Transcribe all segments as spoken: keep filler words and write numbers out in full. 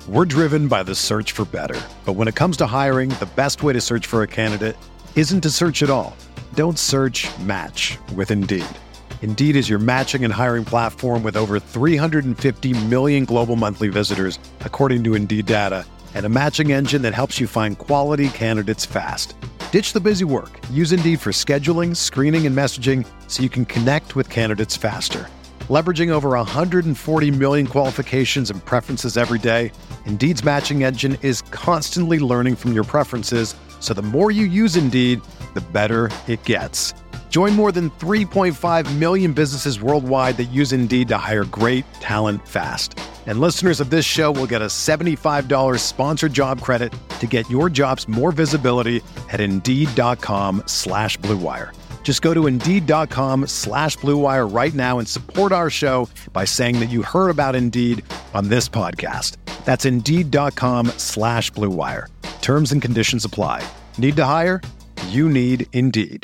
We're driven by the search for better. But when it comes to hiring, the best way to search for a candidate isn't to search at all. Don't search, match with Indeed. Indeed is your matching and hiring platform with over three hundred fifty million global monthly visitors, according to Indeed data, and a matching engine that helps you find quality candidates fast. Ditch the busy work. Use Indeed for scheduling, screening, and messaging so you can connect with candidates faster. Leveraging over one hundred forty million qualifications and preferences every day, Indeed's matching engine is constantly learning from your preferences, so the more you use Indeed, the better it gets. Join more than three point five million businesses worldwide that use Indeed to hire great talent fast. And listeners of this show will get a seventy-five dollars sponsored job credit to get your jobs more visibility at Indeed.com slash Blue Wire. Just go to Indeed.com slash Blue Wire right now and support our show by saying that you heard about Indeed on this podcast. That's Indeed.com slash Blue Wire. Terms and conditions apply. Need to hire? You need Indeed.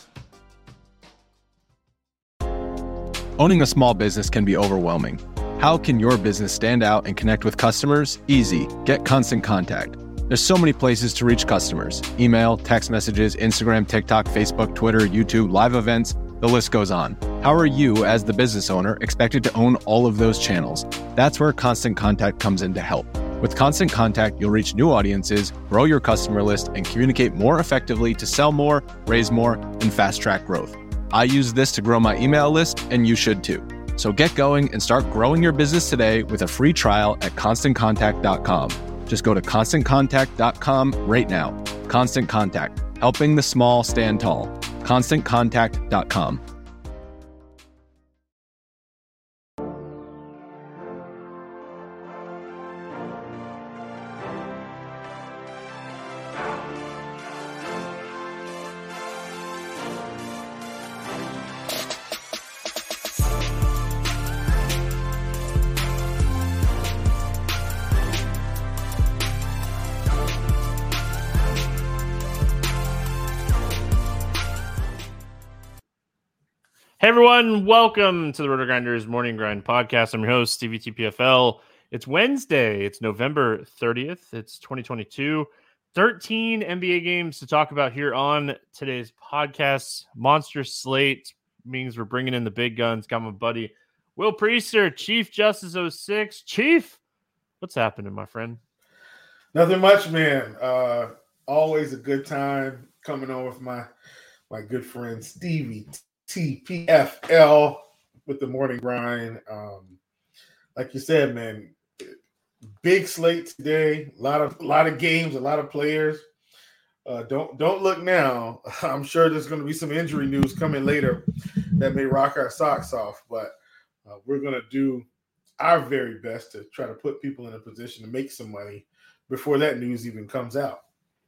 Owning a small business can be overwhelming. How can your business stand out and connect with customers? Easy. Get Constant Contact. There's so many places to reach customers. Email, text messages, Instagram, TikTok, Facebook, Twitter, YouTube, live events, the list goes on. How are you, as the business owner, expected to own all of those channels? That's where Constant Contact comes in to help. With Constant Contact, you'll reach new audiences, grow your customer list, and communicate more effectively to sell more, raise more, and fast-track growth. I use this to grow my email list, and you should too. So get going and start growing your business today with a free trial at constant contact dot com. Just go to constant contact dot com right now. Constant Contact, helping the small stand tall. constant contact dot com. Hey everyone, welcome to the Roto Grinders Morning Grind Podcast. I'm your host, Stevie T P F L. It's Wednesday. It's November thirtieth. It's twenty twenty-two. thirteen N B A games to talk about here on today's podcast. Monster slate means we're bringing in the big guns. Got my buddy Will Priester, Chief Justice oh six. Chief, what's happening, my friend? Nothing much, man. Uh, always a good time coming on with my my good friend Stevie T P F L with the morning grind. Um, like you said, man, big slate today. A lot of a lot of games, a lot of players. Uh, don't don't look now. I'm sure there's going to be some injury news coming later that may rock our socks off. But uh, we're going to do our very best to try to put people in a position to make some money before that news even comes out.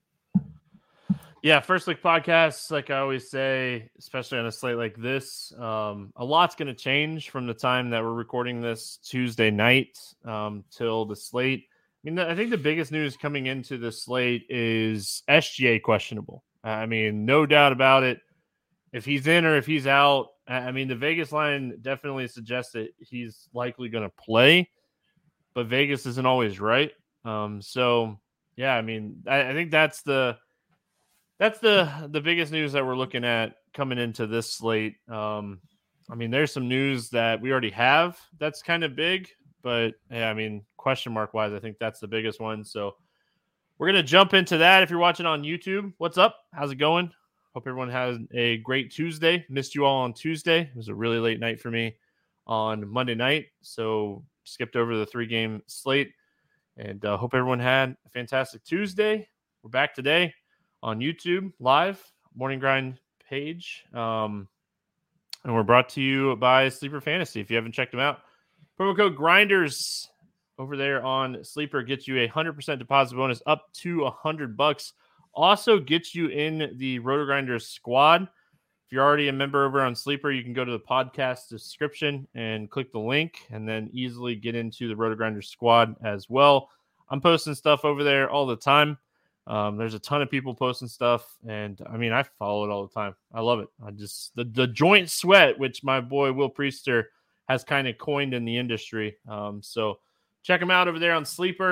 Yeah, First Look Podcasts, like I always say, especially on a slate like this, um, a lot's going to change from the time that we're recording this Tuesday night um, till the slate. I mean, I think the biggest news coming into the slate is S G A questionable. I mean, no doubt about it. If he's in or if he's out, I mean, the Vegas line definitely suggests that he's likely going to play, but Vegas isn't always right. Um, so, yeah, I mean, I, I think that's the – That's the the biggest news that we're looking at coming into this slate. Um, I mean, there's some news that we already have that's kind of big, but yeah, I mean, question mark wise, I think that's the biggest one. So we're going to jump into that. If you're watching on YouTube, what's up? How's it going? Hope everyone has a great Tuesday. Missed you all on Tuesday. It was a really late night for me on Monday night, so skipped over the three-game slate, and uh, hope everyone had a fantastic Tuesday. We're back today on YouTube live, Morning Grind page. Um, and we're brought to you by Sleeper Fantasy. If you haven't checked them out, promo code GRINDERS over there on Sleeper gets you a one hundred percent deposit bonus up to one hundred bucks. Also gets you in the Roto Grinders squad. If you're already a member over on Sleeper, you can go to the podcast description and click the link and then easily get into the Roto Grinders squad as well. I'm posting stuff over there all the time. Um, there's a ton of people posting stuff, and I mean, I follow it all the time. I love it. I just the, the joint sweat, which my boy Will Priester has kind of coined in the industry. Um, so check him out over there on Sleeper.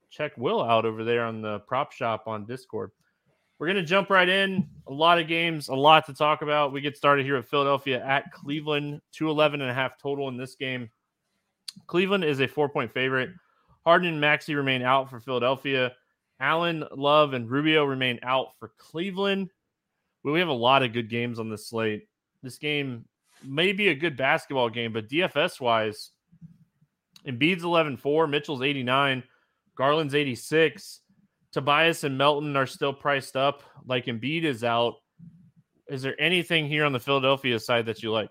check Will out over there on the prop shop on Discord. We're going to jump right in. A lot of games, a lot to talk about. We get started here at Philadelphia at Cleveland, two eleven and a half total in this game. Cleveland is a four-point favorite. Harden and Maxey remain out for Philadelphia. Allen, Love, and Rubio remain out for Cleveland. We have a lot of good games on this slate. This game may be a good basketball game, but D F S-wise, Embiid's eleven four, Mitchell's eighty-nine, Garland's eighty-six. Tobias and Melton are still priced up like Embiid is out. Is there anything here on the Philadelphia side that you like?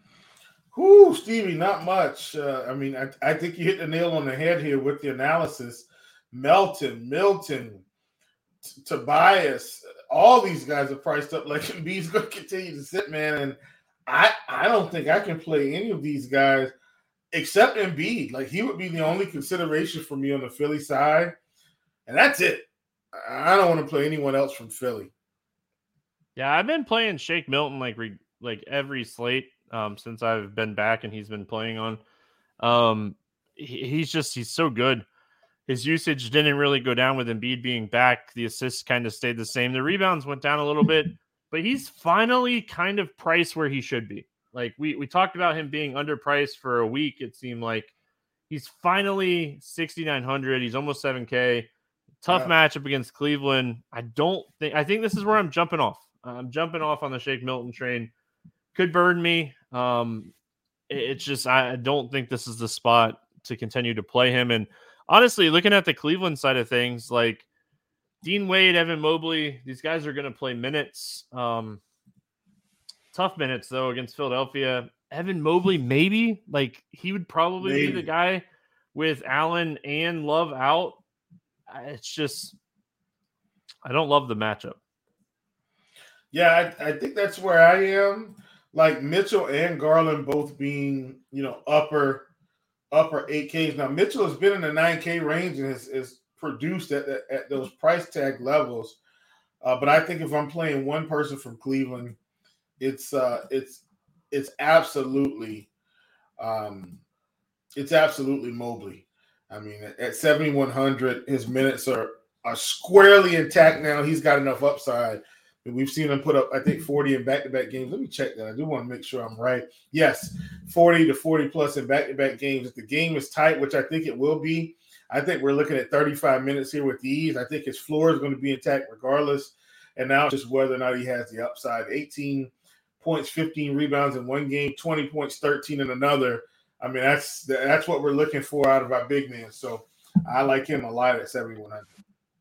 Whoo, Stevie, not much. Uh, I mean, I, I think you hit the nail on the head here with the analysis. Melton, Milton, T- Tobias, all these guys are priced up like Embiid's going to continue to sit, man. And I, I don't think I can play any of these guys except Embiid. Like, he would be the only consideration for me on the Philly side. And that's it. I don't want to play anyone else from Philly. Yeah, I've been playing Shake Milton like re, like every slate um, since I've been back and he's been playing on. Um, he, he's just, he's so good. His usage didn't really go down with Embiid being back. The assists kind of stayed the same. The rebounds went down a little bit, but he's finally kind of priced where he should be. Like we, we talked about him being underpriced for a week. It seemed like he's finally sixty-nine hundred. He's almost seven K. Tough yeah. matchup against Cleveland. I don't think, I think this is where I'm jumping off. I'm jumping off on the Shake Milton train. Could burn me. Um, it, it's just, I don't think this is the spot to continue to play him. And honestly, looking at the Cleveland side of things, like Dean Wade, Evan Mobley, these guys are going to play minutes. Um, tough minutes, though, against Philadelphia. Evan Mobley, maybe. Like, he would probably maybe. be the guy with Allen and Love out. It's just, I don't love the matchup. Yeah, I, I think that's where I am. Like Mitchell and Garland both being, you know, upper upper eight Ks. Now, Mitchell has been in the nine K range and has, has produced at, at, at those price tag levels. Uh, but I think if I'm playing one person from Cleveland, it's uh, it's it's absolutely um, it's absolutely Mobley. I mean, at seventy-one hundred, his minutes are are squarely intact now. He's got enough upside. And we've seen him put up, I think, forty in back-to-back games. Let me check that. I do want to make sure I'm right. Yes, forty to forty plus in back-to-back games. If the game is tight, which I think it will be, I think we're looking at thirty-five minutes here with ease. I think his floor is going to be intact regardless. And now just whether or not he has the upside. eighteen points, fifteen rebounds in one game, twenty points, thirteen in another. I mean, that's that's what we're looking for out of our big man. So I like him a lot at seventy-one hundred.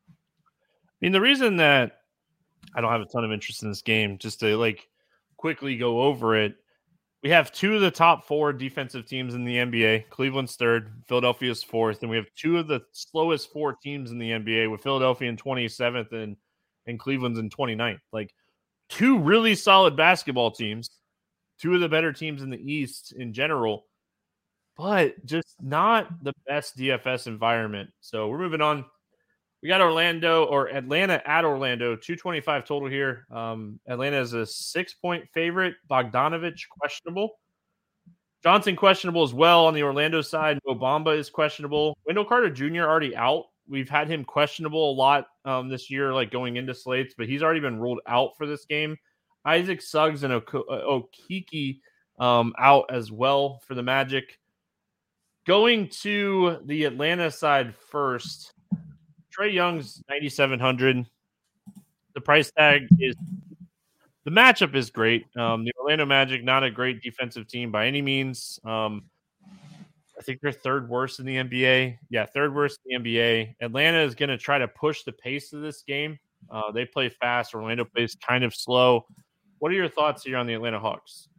I mean, the reason that I don't have a ton of interest in this game, just to like quickly go over it, we have two of the top four defensive teams in the N B A. Cleveland's third, Philadelphia's fourth, and we have two of the slowest four teams in the N B A with Philadelphia in twenty-seventh and, and Cleveland's in twenty-ninth. Like two really solid basketball teams, two of the better teams in the East in general, but just not the best D F S environment. So we're moving on. We got Orlando or Atlanta at Orlando, two twenty-five total here. Um, Atlanta is a six-point favorite. Bogdanovich questionable. Johnson questionable as well on the Orlando side. Mo Bamba is questionable. Wendell Carter Junior already out. We've had him questionable a lot um, this year, like going into slates, but he's already been ruled out for this game. Isaac Suggs and Okeke um, out as well for the Magic. Going to the Atlanta side first, Trae Young's ninety-seven hundred. The price tag is – the matchup is great. Um, the Orlando Magic, not a great defensive team by any means. Um, I think they're third worst in the N B A. Yeah, third worst in the N B A. Atlanta is going to try to push the pace of this game. Uh, they play fast. Orlando plays kind of slow. What are your thoughts here on the Atlanta Hawks?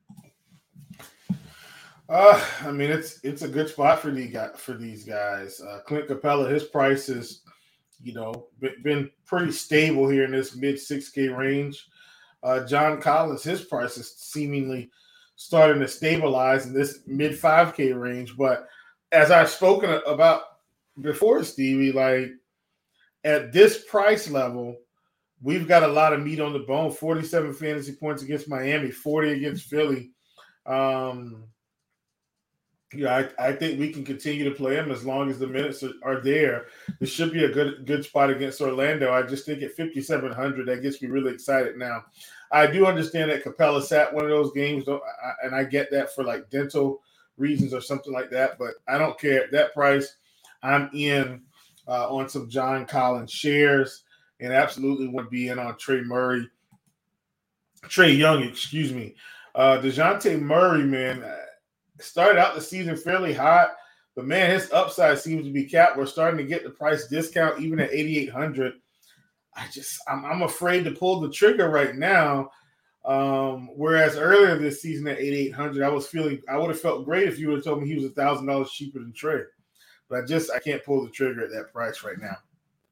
Uh, I mean, it's it's a good spot for the guy, for these guys. Uh, Clint Capella, his price is, you know, been pretty stable here in this mid six K range. Uh, John Collins, his price is seemingly starting to stabilize in this mid five K range. But as I've spoken about before, Stevie, like at this price level, we've got a lot of meat on the bone. forty-seven fantasy points against Miami, forty against Philly. Um, Yeah, I, I think we can continue to play him as long as the minutes are, are there. This should be a good good spot against Orlando. I just think at fifty-seven hundred, that gets me really excited now. I do understand that Capella sat one of those games, and I get that for like dental reasons or something like that, but I don't care. At that price, I'm in uh, on some John Collins shares and absolutely want to be in on Trey Murray. Trey Young, excuse me. Uh, DeJounte Murray, man, started out the season fairly hot, but man, his upside seems to be capped. We're starting to get the price discount even at eighty-eight hundred. I just, I'm, I'm afraid to pull the trigger right now. Um, whereas earlier this season at eighty-eight hundred, I was feeling, I would have felt great if you would have told me he was a thousand dollars cheaper than Trey, but I just, I can't pull the trigger at that price right now.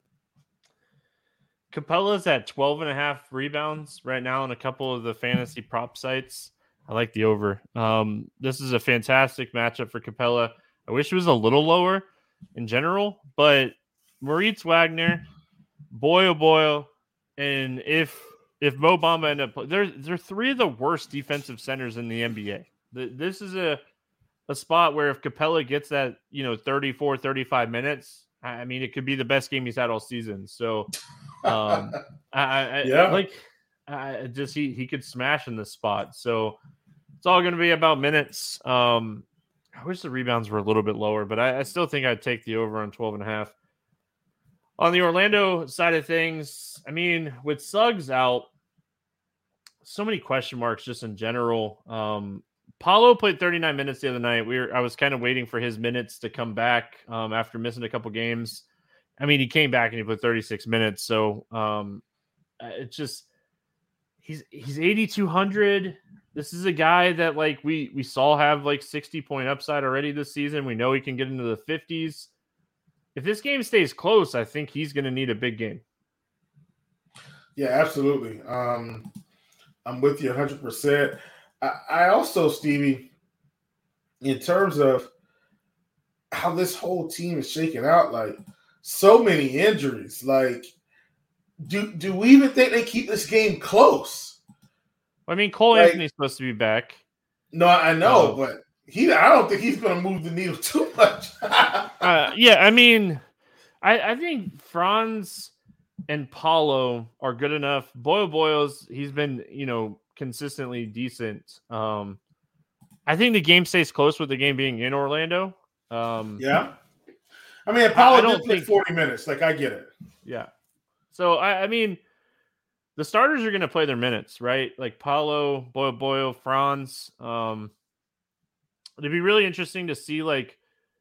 Capella's at twelve and a half rebounds right now on a couple of the fantasy prop sites. I like the over. Um, this is a fantastic matchup for Capella. I wish it was a little lower in general, but Moritz Wagner, boy oh boy, and if if Mo Bamba end up they're they're three of the worst defensive centers in the N B A. The, this is a a spot where if Capella gets that, you know, thirty-four, thirty-five minutes, I mean, it could be the best game he's had all season. So, um, I, I yeah. like I just he he could smash in this spot. So it's all going to be about minutes. Um, I wish the rebounds were a little bit lower, but I, I still think I'd take the over on twelve and a half. On the Orlando side of things, I mean, with Suggs out, so many question marks just in general. Um, Paolo played thirty-nine minutes the other night. We were, I was kind of waiting for his minutes to come back um, after missing a couple games. I mean, he came back and he played thirty-six minutes. So um, it's just he's he's eighty-two hundred. This is a guy that like we we saw have like sixty point upside already this season. We know he can get into the fifties. If this game stays close, I think he's going to need a big game. Yeah, absolutely. Um, I'm with you one hundred percent. I, I also, Stevie, in terms of how this whole team is shaking out, like so many injuries, like do do we even think they keep this game close? I mean, Cole like, Anthony's supposed to be back. No, I know, oh. but he I don't think he's going to move the needle too much. uh, yeah, I mean, I, I think Franz and Paolo are good enough. Boyle Boyles, he's been, you know, consistently decent. Um, I think the game stays close with the game being in Orlando. Um, yeah. I mean, Paolo I, I did play forty minutes. Like, I get it. Yeah. So, I, I mean, the starters are going to play their minutes, right? Like Paolo, Boyle Boyle, Franz. Um, it'd be really interesting to see, like,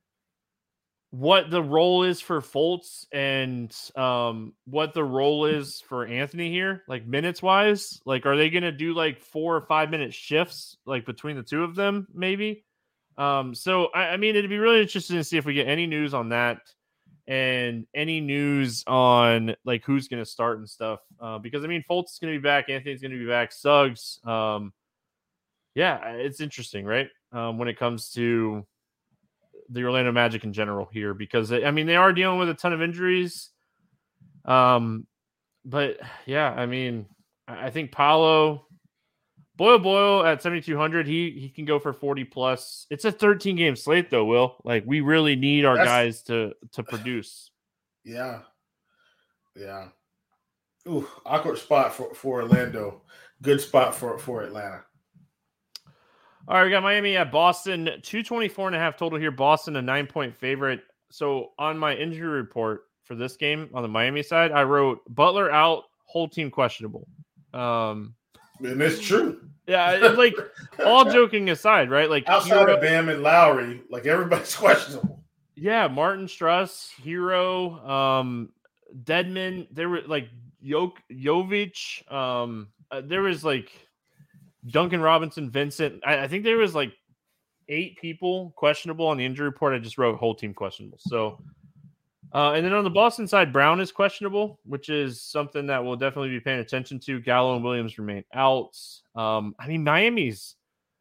what the role is for Fultz and um, what the role is for Anthony here, like minutes wise. Like, are they going to do like four or five minute shifts, like between the two of them, maybe? Um, so, I, I mean, it'd be really interesting to see if we get any news on that and any news on like who's going to start and stuff. Uh, because, I mean, Fultz is going to be back. Anthony's going to be back. Suggs. Um, yeah, it's interesting, right? Um, when it comes to the Orlando Magic in general here, because I mean, they are dealing with a ton of injuries. Um, but yeah, I mean, I think Paolo, Boyle Boyle at seventy-two hundred, he, he can go for forty plus. It's a thirteen game slate though, Will. Like, we really need our That's, guys to, to produce. Yeah. Yeah. Ooh, awkward spot for, for Orlando. Good spot for, for Atlanta. All right, we got Miami at Boston, two twenty-four and a half total here. Boston, a nine-point favorite. So on my injury report for this game on the Miami side, I wrote Butler out, whole team questionable. Um, and it's true. Yeah, like, all joking aside, right? Like, outside Hero, of Bam and Lowry, like, everybody's questionable. Yeah, Martin Struss, Hero, um, Dedmon. There were, like, Jok- Jovic. Um, uh, there was, like, Duncan Robinson, Vincent. I, I think there was like eight people questionable on the injury report. I just wrote whole team questionable. So, uh, and then on the Boston side, Brown is questionable, which is something that we'll definitely be paying attention to. Gallo and Williams remain out. Um, I mean, Miami's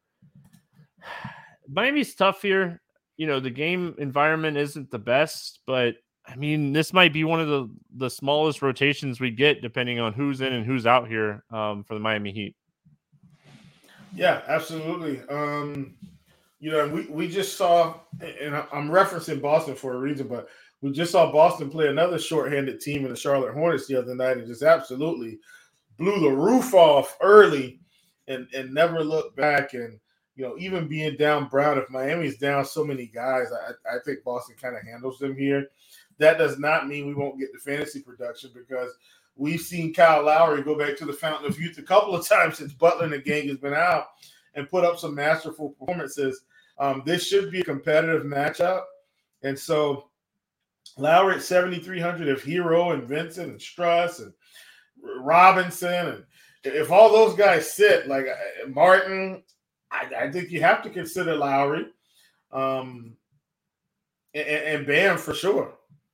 Miami's tough here. You know, the game environment isn't the best, but I mean, this might be one of the, the smallest rotations we get depending on who's in and who's out here um, for the Miami Heat. Yeah, absolutely. Um, You know, we, we just saw, and I'm referencing Boston for a reason, but we just saw Boston play another shorthanded team in the Charlotte Hornets the other night and just absolutely blew the roof off early and, and never looked back. And, you know, even being down Brown, if Miami's down so many guys, I, I think Boston kind of handles them here. That does not mean we won't get the fantasy production because we've seen Kyle Lowry go back to the fountain of youth a couple of times since Butler and the gang has been out and put up some masterful performances. Um, this should be a competitive matchup. And so Lowry at seventy-three hundred, if Hero and Vincent and Struss and Robinson, and if all those guys sit, like Martin, I, I think you have to consider Lowry um, and, and Bam for sure.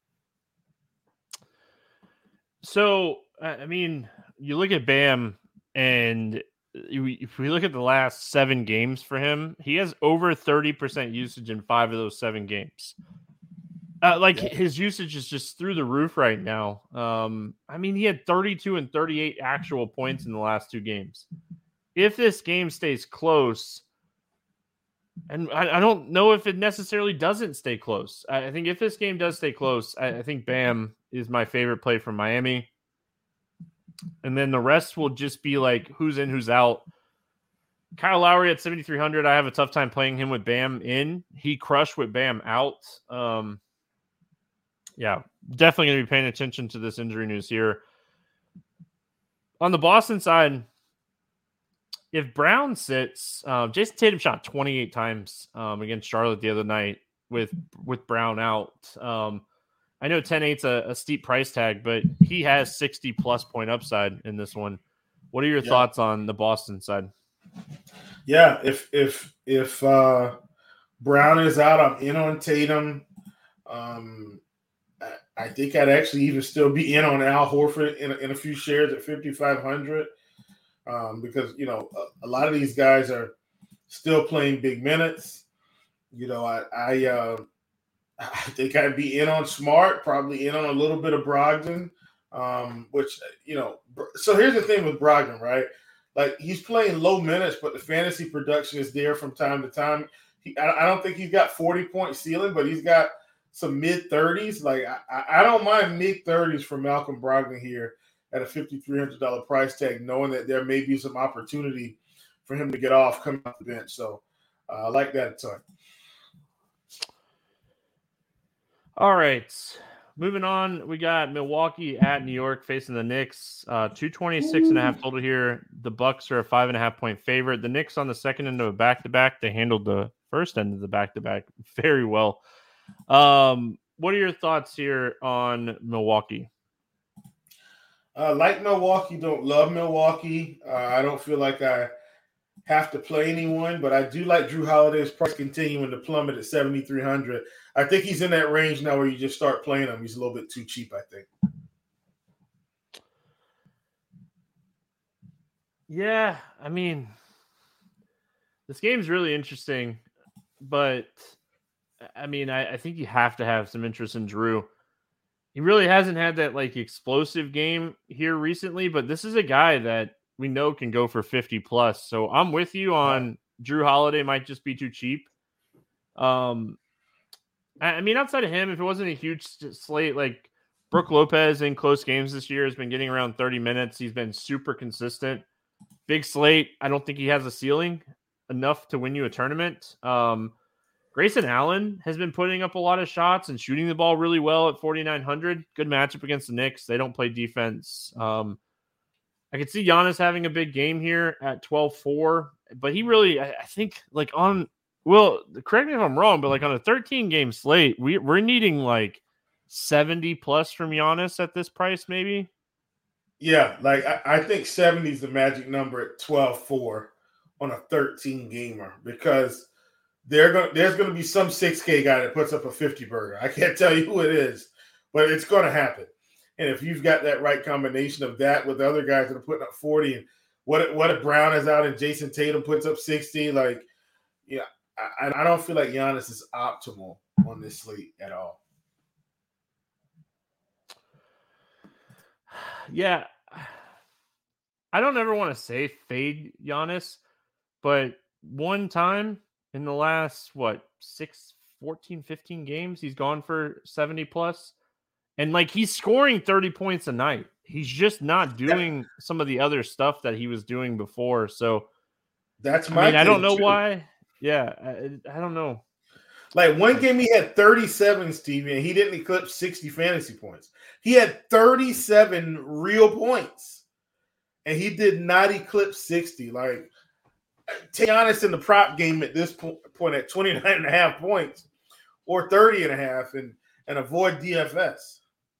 So, I mean, you look at Bam, and if we look at the last seven games for him, he has over thirty percent usage in five of those seven games. Uh, like yeah. His usage is just through the roof right now. Um, I mean, he had thirty-two and thirty-eight actual points in the last two games. If this game stays close, and I, I don't know if it necessarily doesn't stay close. I, I think if this game does stay close, I, I think Bam is my favorite play from Miami. And then the rest will just be like who's in, who's out. Kyle Lowry at seventy-three hundred. I have a tough time playing him with Bam in. He crushed with Bam out. Um, yeah, definitely going to be paying attention to this injury news here. On the Boston side, if Brown sits, uh, Jason Tatum shot twenty-eight times um, against Charlotte the other night with with Brown out. Um, I know ten eight's a, a steep price tag, but he has sixty plus point upside in this one. What are your yeah. thoughts on the Boston side? Yeah, if if if uh, Brown is out, I'm in on Tatum. Um, I, I think I'd actually even still be in on Al Horford in, in a few shares at fifty-five hundred um, because, you know, a, a lot of these guys are still playing big minutes. You know, I I, uh, I think I'd be in on Smart, probably in on a little bit of Brogdon, um, which, you know, so here's the thing with Brogdon, right? Like, he's playing low minutes, but the fantasy production is there from time to time. He, I, I don't think he's got forty-point ceiling, but he's got some mid-thirties. Like, I, I don't mind mid-thirties for Malcolm Brogdon here at a fifty-three hundred dollars price tag, knowing that there may be some opportunity for him to get off coming off the bench. So uh, I like that a ton. All right. Moving on, we got Milwaukee at New York facing the Knicks. Uh, two twenty-six and a half total here. The Bucks are a five and a half point favorite. The Knicks on the second end of a back-to-back. They handled the first end of the back-to-back very well. Um, what are your thoughts here on Milwaukee? Uh, like Milwaukee, don't love Milwaukee. Uh, I don't feel like I have to play anyone, but I do like Drew Holiday's price continuing to plummet at seventy-three hundred. I think he's in that range now where you just start playing him. He's a little bit too cheap, I think. Yeah, I mean, this game's really interesting, but I mean, I, I think you have to have some interest in Drew. He really hasn't had that like explosive game here recently, but this is a guy that we know can go for fifty plus. So I'm with you on Drew Holiday might just be too cheap. Um, I mean, outside of him, if it wasn't a huge slate, like Brook Lopez in close games this year has been getting around thirty minutes. He's been super consistent. Big slate. I don't think he has a ceiling enough to win you a tournament. Um, Grayson Allen has been putting up a lot of shots and shooting the ball really well at forty-nine hundred. Good matchup against the Knicks. They don't play defense. Um, I could see Giannis having a big game here at twelve four, but he really, I, I think, like on, well, correct me if I'm wrong, but like on a thirteen game slate, we, we're needing like seventy plus from Giannis at this price, maybe. Yeah, like I, I think seventy is the magic number at twelve four on a thirteen gamer because they're going there's going to be some six K guy that puts up a fifty burger. I can't tell you who it is, but it's going to happen. And if you've got that right combination of that with the other guys that are putting up forty, and what if, what if Brown is out and Jason Tatum puts up sixty, like, yeah, I, I don't feel like Giannis is optimal on this slate at all. Yeah, I don't ever want to say fade Giannis, but one time in the last, what, six, fourteen, fifteen games. He's gone for seventy plus. And, like, he's scoring thirty points a night. He's just not doing yeah. some of the other stuff that he was doing before. So, that's my I mean, I don't know too. why. Yeah, I, I don't know. Like, one game he had thirty-seven, Stevie, and he didn't eclipse sixty fantasy points. He had thirty-seven real points, and he did not eclipse sixty. Like, to be honest, in the prop game at this point at twenty-nine and a half points or thirty and a half and, and avoid D F S.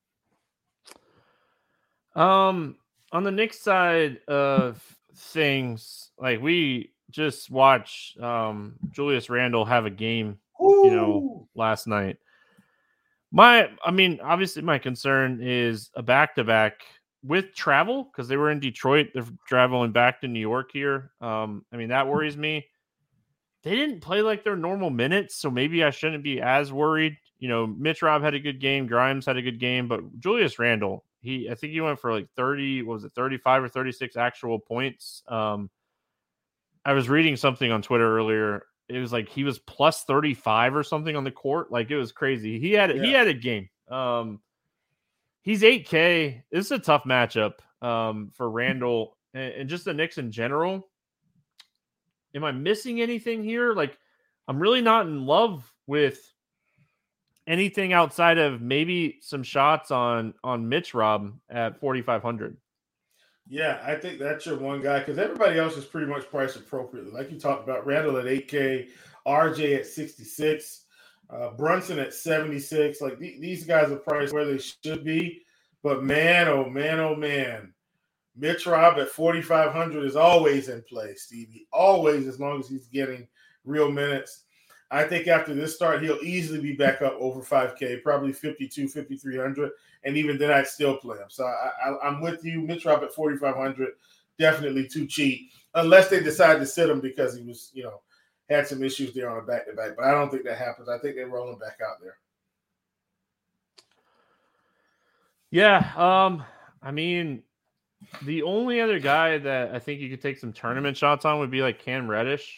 Um, on the Knicks side of things, like, we just watched um, Julius Randle have a game, Ooh. you know, last night. My, I mean, obviously my concern is a back-to-back with travel, because they were in Detroit. They're traveling back to New York here. Um, I mean, that worries me. They didn't play like their normal minutes, so maybe I shouldn't be as worried. You know, Mitch Rob had a good game. Grimes had a good game, but Julius Randle, he, I think he went for like thirty, what was it, thirty-five or thirty-six actual points. Um, I was reading something on Twitter earlier. It was like he was plus thirty-five or something on the court. Like, it was crazy. He had, yeah. he had a game. Um, he's eight K. This is a tough matchup um, for Randle and, and just the Knicks in general. Am I missing anything here? Like, I'm really not in love with anything outside of maybe some shots on, on Mitch Rob at forty-five hundred. Yeah, I think that's your one guy, because everybody else is pretty much priced appropriately. Like you talked about, Randle at eight K, R J at sixty-six, uh, Brunson at seventy-six. Like, th- these guys are priced where they should be. But man, oh man, oh man, Mitch Rob at forty-five hundred is always in play, Stevie. Always, as long as he's getting real minutes. I think after this start, he'll easily be back up over five K, probably fifty-two, fifty-three hundred, and even then I'd still play him. So I, I, I'm with you. Mitch Rob at forty-five hundred, definitely too cheap, unless they decide to sit him because he was, you know, had some issues there on a back-to-back. But I don't think that happens. I think they roll him back out there. Yeah, um, I mean, the only other guy that I think you could take some tournament shots on would be like Cam Reddish.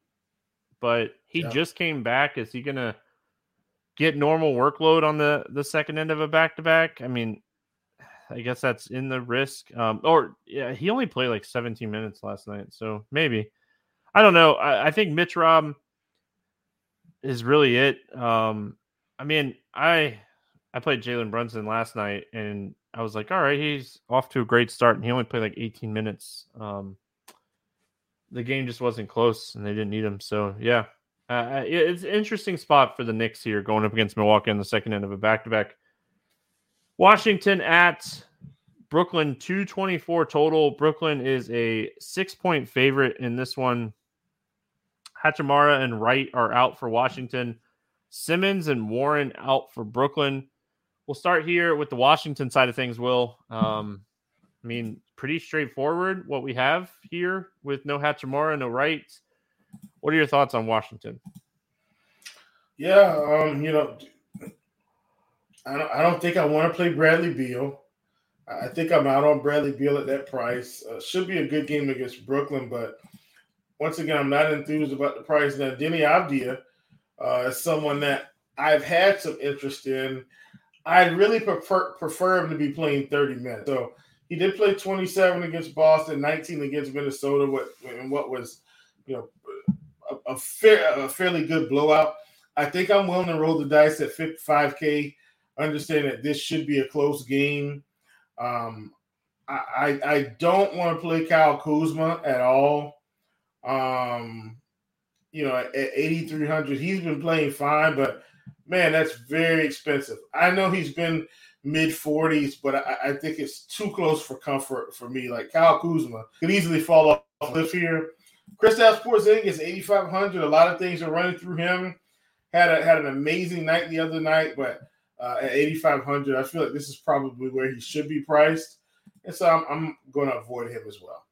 But he yeah. just came back. Is he going to get normal workload on the, the second end of a back-to-back? I mean, I guess that's in the risk. Um, or, yeah, he only played like seventeen minutes last night, so maybe. I don't know. I, I think Mitch Rob is really it. Um, I mean, I I played Jalen Brunson last night, and I was like, all right, he's off to a great start, and he only played like eighteen minutes. Um The game just wasn't close, and they didn't need him. So, yeah, uh, it's an interesting spot for the Knicks here going up against Milwaukee in the second end of a back-to-back. Washington at Brooklyn, two twenty-four total. Brooklyn is a six-point favorite in this one. Hachimura and Wright are out for Washington. Simmons and Warren out for Brooklyn. We'll start here with the Washington side of things, Will. Um, I mean, pretty straightforward what we have here with no Hachimura, no Wright. What are your thoughts on Washington? Yeah, um, you know, I don't, I don't think I want to play Bradley Beal. I think I'm out on Bradley Beal at that price. Uh, should be a good game against Brooklyn, but once again, I'm not enthused about the price. Now, Deni Avdija uh, is someone that I've had some interest in. I'd really prefer prefer him to be playing thirty minutes. So he did play twenty-seven against Boston, nineteen against Minnesota, what and what was, you know, a, a fair a fairly good blowout. I think I'm willing to roll the dice at fifty-five K. Understand that this should be a close game. Um, I, I I don't want to play Kyle Kuzma at all. Um, you know, at, at eighty-three hundred, he's been playing fine, but man, that's very expensive. I know he's been mid forties, but I, I think it's too close for comfort for me. Like Kyle Kuzma could easily fall off the cliff here. Kristaps Porzingis, eighty-five hundred. A lot of things are running through him. Had a, had an amazing night the other night, but uh, at eighty-five hundred, I feel like this is probably where he should be priced. And so I'm, I'm going to avoid him as well.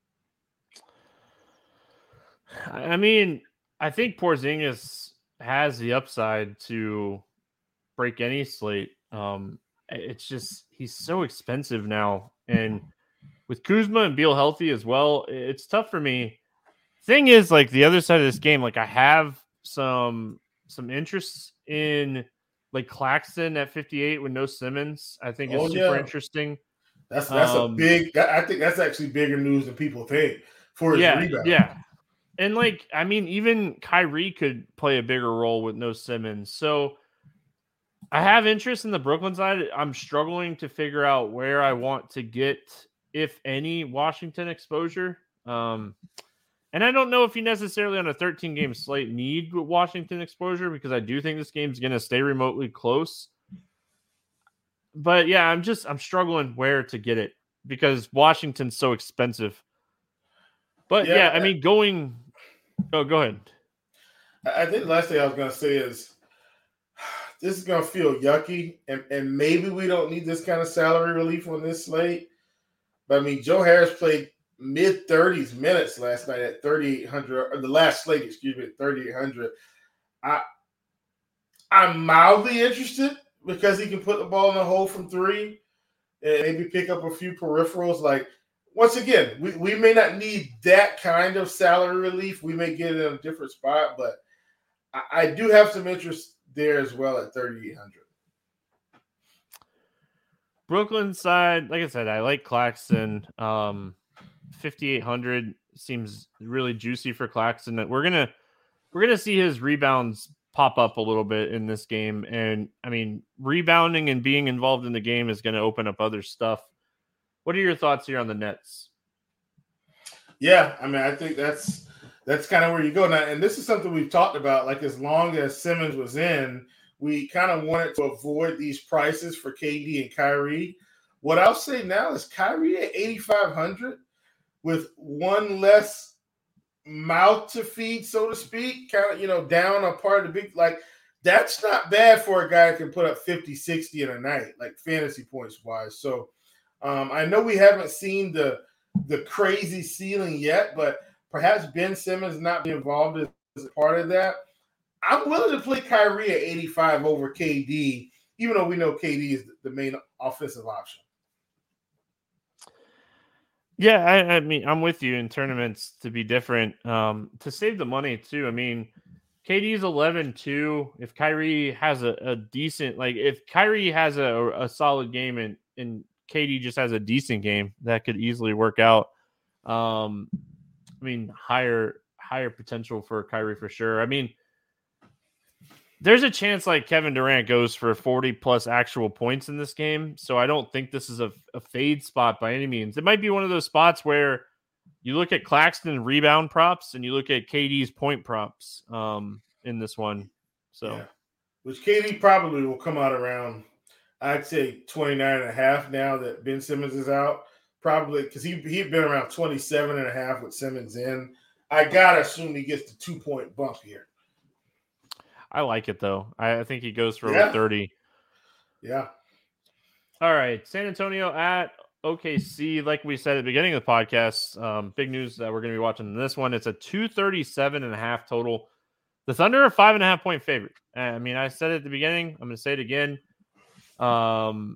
I mean, I think Porzingis has the upside to break any slate. Um, it's just he's so expensive now, and with Kuzma and Beal healthy as well, it's tough for me thing is, like, the other side of this game, like, I have some some interest in, like, Claxton at fifty-eight with no Simmons. I think Oh, is super yeah. interesting. That's that's Um, a big. I think that's actually bigger news than people think for his yeah, rebound. yeah. And, like, I mean, even Kyrie could play a bigger role with no Simmons. So I have interest in the Brooklyn side. I'm struggling to figure out where I want to get, if any, Washington exposure. Um, and I don't know if you necessarily on a thirteen-game slate need Washington exposure, because I do think this game's going to stay remotely close. But, yeah, I'm just I'm struggling where to get it because Washington's so expensive. But, yeah, yeah I mean, going – oh, go ahead. I think the last thing I was going to say is this is going to feel yucky, and, and maybe we don't need this kind of salary relief on this slate. But, I mean, Joe Harris played mid-thirties minutes last night at thirty-eight hundred, or the last slate, excuse me, at thirty-eight hundred. I, I'm mildly interested because he can put the ball in the hole from three and maybe pick up a few peripherals. Like, once again, we, we may not need that kind of salary relief. We may get it in a different spot, but I, I do have some interest there as well at thirty-eight hundred. Brooklyn side, like I said, I like Claxton. Um, fifty-eight hundred seems really juicy for Claxton. We're gonna we're gonna see his rebounds pop up a little bit in this game, and I mean, rebounding and being involved in the game is going to open up other stuff. What are your thoughts here on the Nets? Yeah, I mean, I think that's that's kind of where you go now, and this is something we've talked about. Like, as long as Simmons was in, we kind of wanted to avoid these prices for K D and Kyrie. What I'll say now is Kyrie at eighty-five hundred with one less mouth to feed, so to speak, kind of, you know, down a part of the big, like, that's not bad for a guy who can put up fifty, sixty in a night, like fantasy points wise. So um, I know we haven't seen the the crazy ceiling yet, but perhaps Ben Simmons not being involved as, as a part of that. I'm willing to play Kyrie at eighty-five over K D, even though we know K D is the main offensive option. Yeah, I, I mean, I'm with you in tournaments to be different. Um, to save the money, too. I mean, K D's eleven two. If Kyrie has a, a decent, like, if Kyrie has a, a solid game and, and K D just has a decent game, that could easily work out. Um, I mean, higher higher potential for Kyrie for sure. I mean, there's a chance like Kevin Durant goes for forty plus actual points in this game. So I don't think this is a, a fade spot by any means. It might be one of those spots where you look at Claxton rebound props and you look at K D's point props um, in this one. So, yeah. Which K D probably will come out around, I'd say twenty-nine and a half now that Ben Simmons is out. Probably because he, he'd been around twenty-seven and a half with Simmons in. I got to assume he gets the two point bump here. I like it, though. I think he goes for yeah. over thirty. Yeah. All right. San Antonio at O K C. Like we said at the beginning of the podcast, um, big news that we're going to be watching in this one. It's a two thirty-seven and a half total. The Thunder are five and a half point favorite. I mean, I said it at the beginning. I'm going to say it again. Um,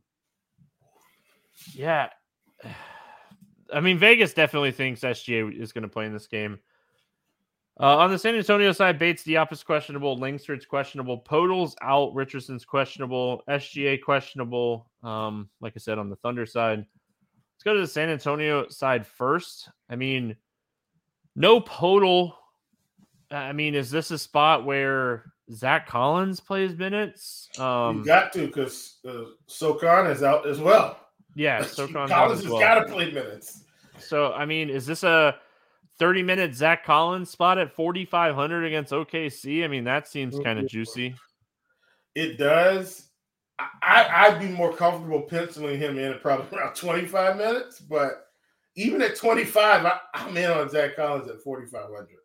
yeah. I mean, Vegas definitely thinks S G A is going to play in this game. Uh, on the San Antonio side, Bates Diop is questionable. Langford's questionable. Podol's out. Richardson's questionable. S G A questionable. Um, like I said, on the Thunder side. Let's go to the San Antonio side first. I mean, no Podol. I mean, is this a spot where Zach Collins plays minutes? Um, you got to, because uh, Sochan is out as well. Yeah, Sochan Collins has well. got to play minutes. So, I mean, is this a thirty-minute Zach Collins spot at forty-five hundred against O K C? I mean, that seems kind of juicy. It does. I, I'd be more comfortable penciling him in at probably around twenty-five minutes, but even at twenty-five, I, I'm in on Zach Collins at forty-five hundred.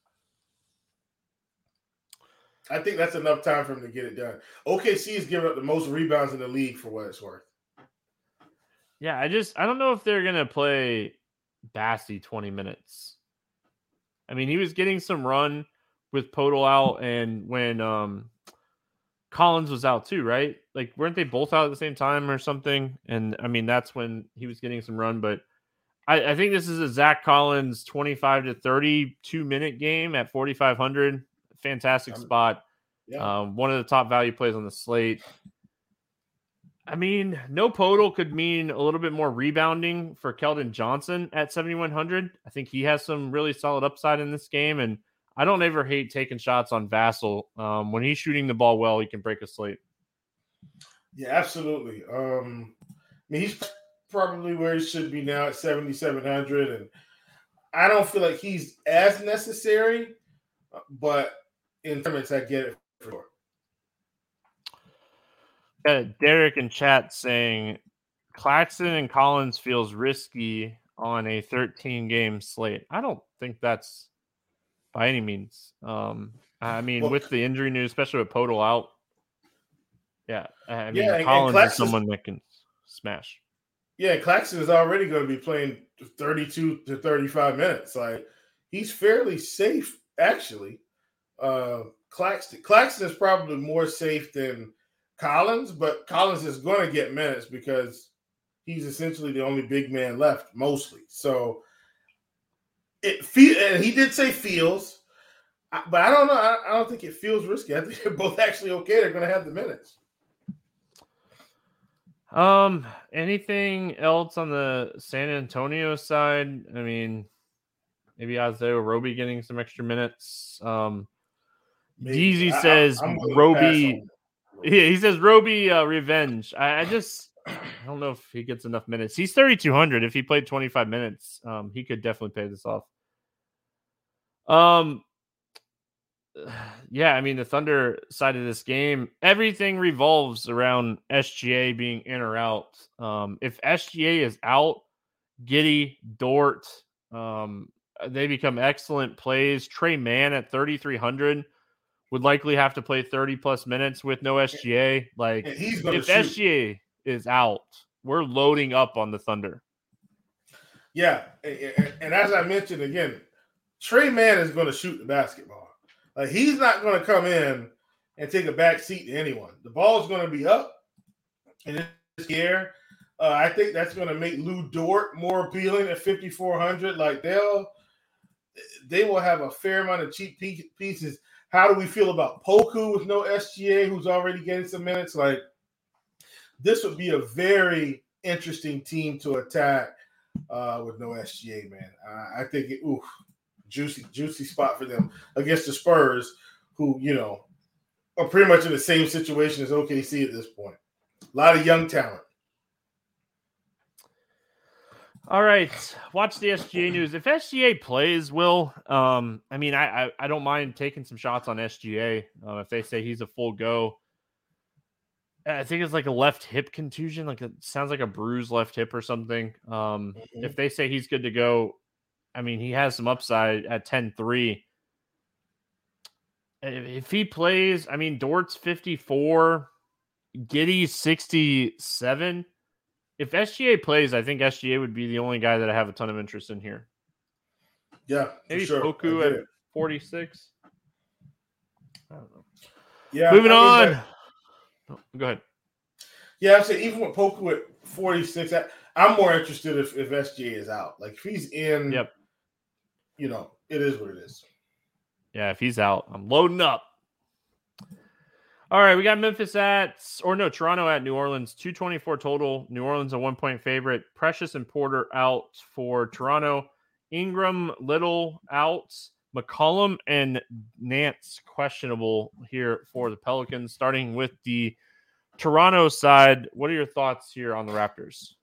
I think that's enough time for him to get it done. O K C is giving up the most rebounds in the league for what it's worth. Yeah, I just I don't know if they're gonna play Bassey twenty minutes. I mean, he was getting some run with Podol out, and when um, Collins was out too, right? Like, weren't they both out at the same time or something? And I mean, that's when he was getting some run. But I, I think this is a Zach Collins twenty-five to thirty-two minute game at forty-five hundred. Fantastic spot. Yeah. Um, one of the top value plays on the slate. I mean, no Podol could mean a little bit more rebounding for Keldon Johnson at seventy-one hundred. I think he has some really solid upside in this game, and I don't ever hate taking shots on Vassell. Um, when he's shooting the ball well, he can break a slate. Yeah, absolutely. Um, I mean, he's probably where he should be now at seventy-seven hundred, and I don't feel like he's as necessary, but in tournaments, I get it for sure. Uh, Derek in chat saying Claxton and Collins feels risky on a thirteen game slate. I don't think that's by any means. Um, I mean, well, with the injury news, especially with Podol out, yeah, I mean, yeah, and, Collins and is someone that can smash. Yeah, Claxton is already going to be playing thirty-two to thirty-five minutes. Like, he's fairly safe, actually. Uh, Claxton, Claxton is probably more safe than Collins, but Collins is going to get minutes because he's essentially the only big man left, mostly. So it feel, and he did say feels, but I don't know. I, I don't think it feels risky. I think they're both actually okay. They're going to have the minutes. Um, anything else on the San Antonio side? I mean, maybe Isaiah Roby getting some extra minutes. Um, Deezy says I, Roby. Yeah, he says Roby uh, revenge. I, I just I don't know if he gets enough minutes. He's thirty-two hundred. If he played twenty-five minutes, um, he could definitely pay this off. Um, yeah, I mean the Thunder side of this game, everything revolves around S G A being in or out. Um, if S G A is out, Giddey, Dort, um, they become excellent plays. Trey Mann at thirty-three hundred. Would likely have to play thirty plus minutes with no S G A. Like, if shoot. S G A is out, we're loading up on the Thunder. Yeah, and, and as I mentioned again, Trey Mann is going to shoot the basketball. Like, he's not going to come in and take a back seat to anyone. The ball is going to be up in this air. Uh, I think that's going to make Lou Dort more appealing at fifty-four hundred. Like, they'll they will have a fair amount of cheap pieces. How do we feel about Poku with no S G A, who's already getting some minutes? Like, this would be a very interesting team to attack uh, with no S G A, man. Uh, I think, it, ooh, juicy, juicy spot for them against the Spurs, who, you know, are pretty much in the same situation as O K C at this point. A lot of young talent. All right, watch the S G A news. If S G A plays, Will, um, I mean, I, I I don't mind taking some shots on S G A uh, if they say he's a full go. I think it's like a left hip contusion, like it sounds like a bruised left hip or something. Um, mm-hmm. If they say he's good to go, I mean, he has some upside at ten three. If he plays, I mean, Dort's fifty-four, Giddey's sixty-seven. If S G A plays, I think S G A would be the only guy that I have a ton of interest in here. Yeah, maybe sure. Poku at forty-six. I don't know. Yeah, moving I on. mean, oh, go ahead. Yeah, I'm saying even with Poku at forty-six, I, I'm more interested if, if S G A is out. Like, if he's in, yep. you know, it is what it is. Yeah, if he's out, I'm loading up. All right, we got Memphis at, or no, Toronto at New Orleans, two twenty-four total. New Orleans a one-point favorite. Precious and Porter out for Toronto. Ingram, Little out. McCollum and Nance questionable here for the Pelicans. Starting with the Toronto side, what are your thoughts here on the Raptors?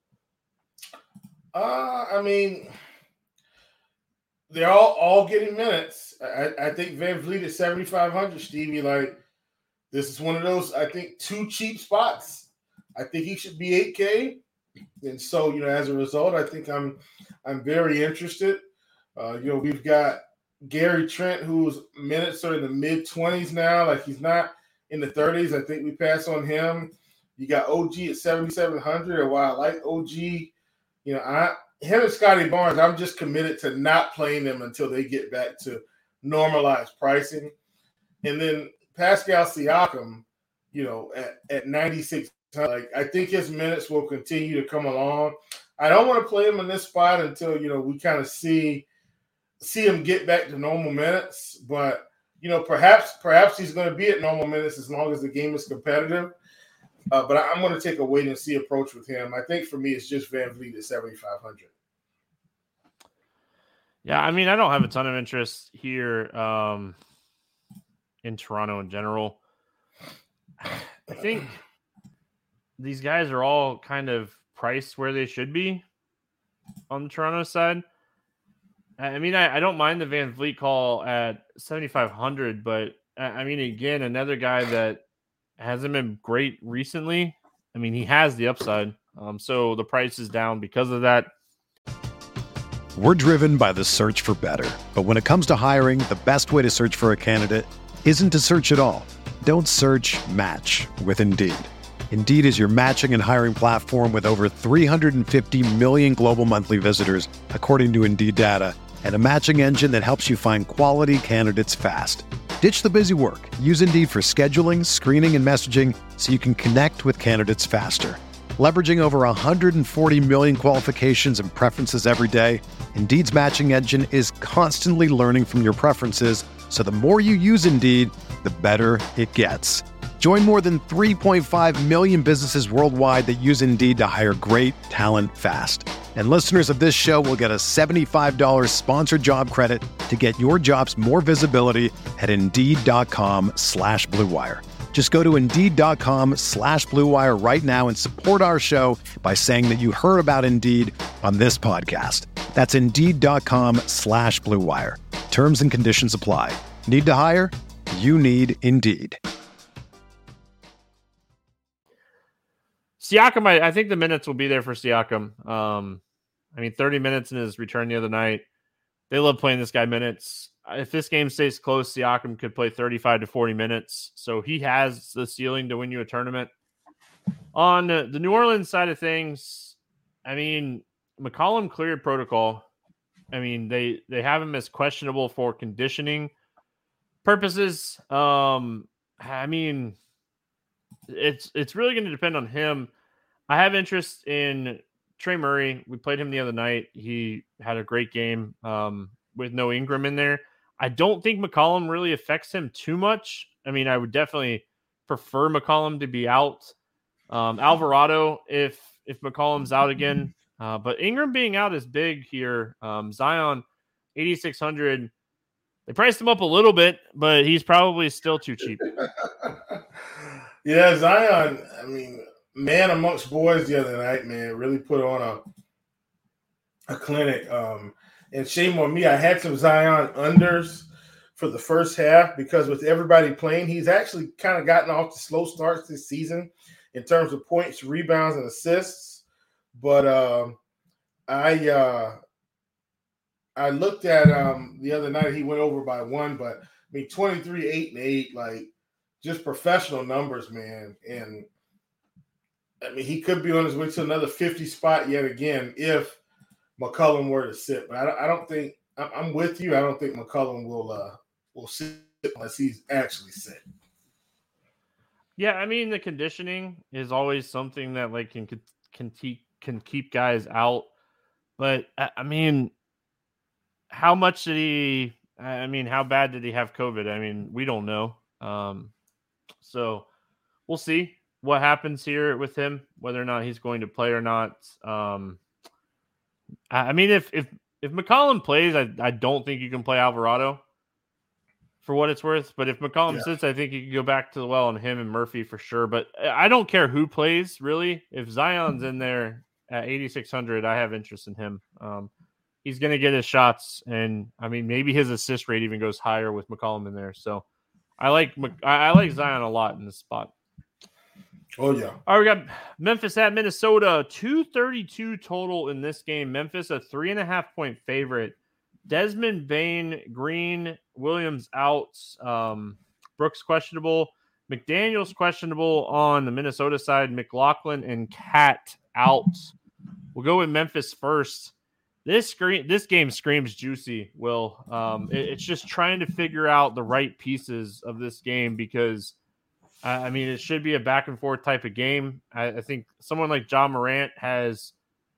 Uh, I mean, they're all, all getting minutes. I, I think Van Vliet at seventy-five hundred, Stevie, like, this is one of those, I think, two cheap spots. I think he should be eight K. And so, you know, as a result, I think I'm I'm very interested. Uh, you know, we've got Gary Trent, whose minutes are in the mid-twenties now. Like, he's not in the thirties. I think we pass on him. You got O G at seventy-seven hundred. And while I like O G, you know, I him and Scotty Barnes, I'm just committed to not playing them until they get back to normalized pricing. And then Pascal Siakam, you know, at, at ninety-six, like, I think his minutes will continue to come along. I don't want to play him in this spot until, you know, we kind of see see him get back to normal minutes. But, you know, perhaps perhaps he's going to be at normal minutes as long as the game is competitive. Uh, but I'm going to take a wait-and-see approach with him. I think for me, it's just Van Vliet at seventy-five hundred. Yeah, I mean, I don't have a ton of interest here um, in Toronto in general. I think these guys are all kind of priced where they should be on the Toronto side. I mean, I, I don't mind the Van Vliet call at seventy-five hundred, but I mean, again, another guy that hasn't been great recently. I mean, he has the upside. Um, so the price is down because of that. We're driven by the search for better. But when it comes to hiring, the best way to search for a candidate isn't to search at all. Don't search, match with Indeed. Indeed is your matching and hiring platform with over three hundred fifty million global monthly visitors, according to Indeed data, and a matching engine that helps you find quality candidates fast. Ditch the busy work. Use Indeed for scheduling, screening, and messaging so you can connect with candidates faster. Leveraging over one hundred forty million qualifications and preferences every day, Indeed's matching engine is constantly learning from your preferences, so the more you use Indeed, the better it gets. Join more than three point five million businesses worldwide that use Indeed to hire great talent fast. And listeners of this show will get a seventy-five dollars sponsored job credit to get your jobs more visibility at Indeed.com slash Blue Wire. Just go to Indeed.com slash Blue Wire right now and support our show by saying that you heard about Indeed on this podcast. That's Indeed.com slash Blue Wire. Terms and conditions apply. Need to hire? You need Indeed. Siakam, I, I think the minutes will be there for Siakam. Um, I mean, thirty minutes in his return the other night. They love playing this guy minutes. If this game stays close, Siakam could play thirty-five to forty minutes. So he has the ceiling to win you a tournament. On the New Orleans side of things, I mean, McCollum cleared protocol. I mean, they, they have him as questionable for conditioning purposes. Um, I mean, it's it's really going to depend on him. I have interest in Trey Murray. We played him the other night. He had a great game um, with no Ingram in there. I don't think McCollum really affects him too much. I mean, I would definitely prefer McCollum to be out. Um, Alvarado, if if McCollum's out again. Uh, but Ingram being out is big here. Um, Zion, eighty-six hundred. They priced him up a little bit, but he's probably still too cheap. Yeah, Zion, I mean, man amongst boys the other night, man, really put on a, a clinic. Um, and shame on me, I had some Zion unders for the first half because with everybody playing, he's actually kind of gotten off the slow starts this season in terms of points, rebounds, and assists. But uh, I uh, I looked at um, the other night, he went over by one, but I mean, twenty-three, eight, and eight, like just professional numbers, man. And I mean, he could be on his way to another fifty spot yet again if McCollum were to sit. But I don't, I don't think I'm with you. I don't think McCollum will uh, will sit unless he's actually sit. Yeah, I mean, the conditioning is always something that like can can keep can keep guys out. But I mean, how much did he? I mean, how bad did he have COVID? I mean, we don't know. Um, so we'll see what happens here with him, whether or not he's going to play or not. Um, I mean, if if if McCollum plays, I, I don't think you can play Alvarado for what it's worth. But if McCollum yeah. sits, I think you can go back to the well on him and Murphy for sure. But I don't care who plays, really. If Zion's in there at eighty-six hundred, I have interest in him. Um, he's going to get his shots, and I mean, maybe his assist rate even goes higher with McCollum in there. So I like I like Zion a lot in this spot. Oh, yeah. All right, we got Memphis at Minnesota, two thirty-two total in this game. Memphis, a three and a half point favorite. Desmond Bain, Green, Williams out. Um, Brooks questionable. McDaniels questionable on the Minnesota side. McLaughlin and Cat out. We'll go with Memphis first. This screen, this game screams juicy, Will. Um, it, it's just trying to figure out the right pieces of this game because I mean, it should be a back and forth type of game. I, I think someone like John Morant has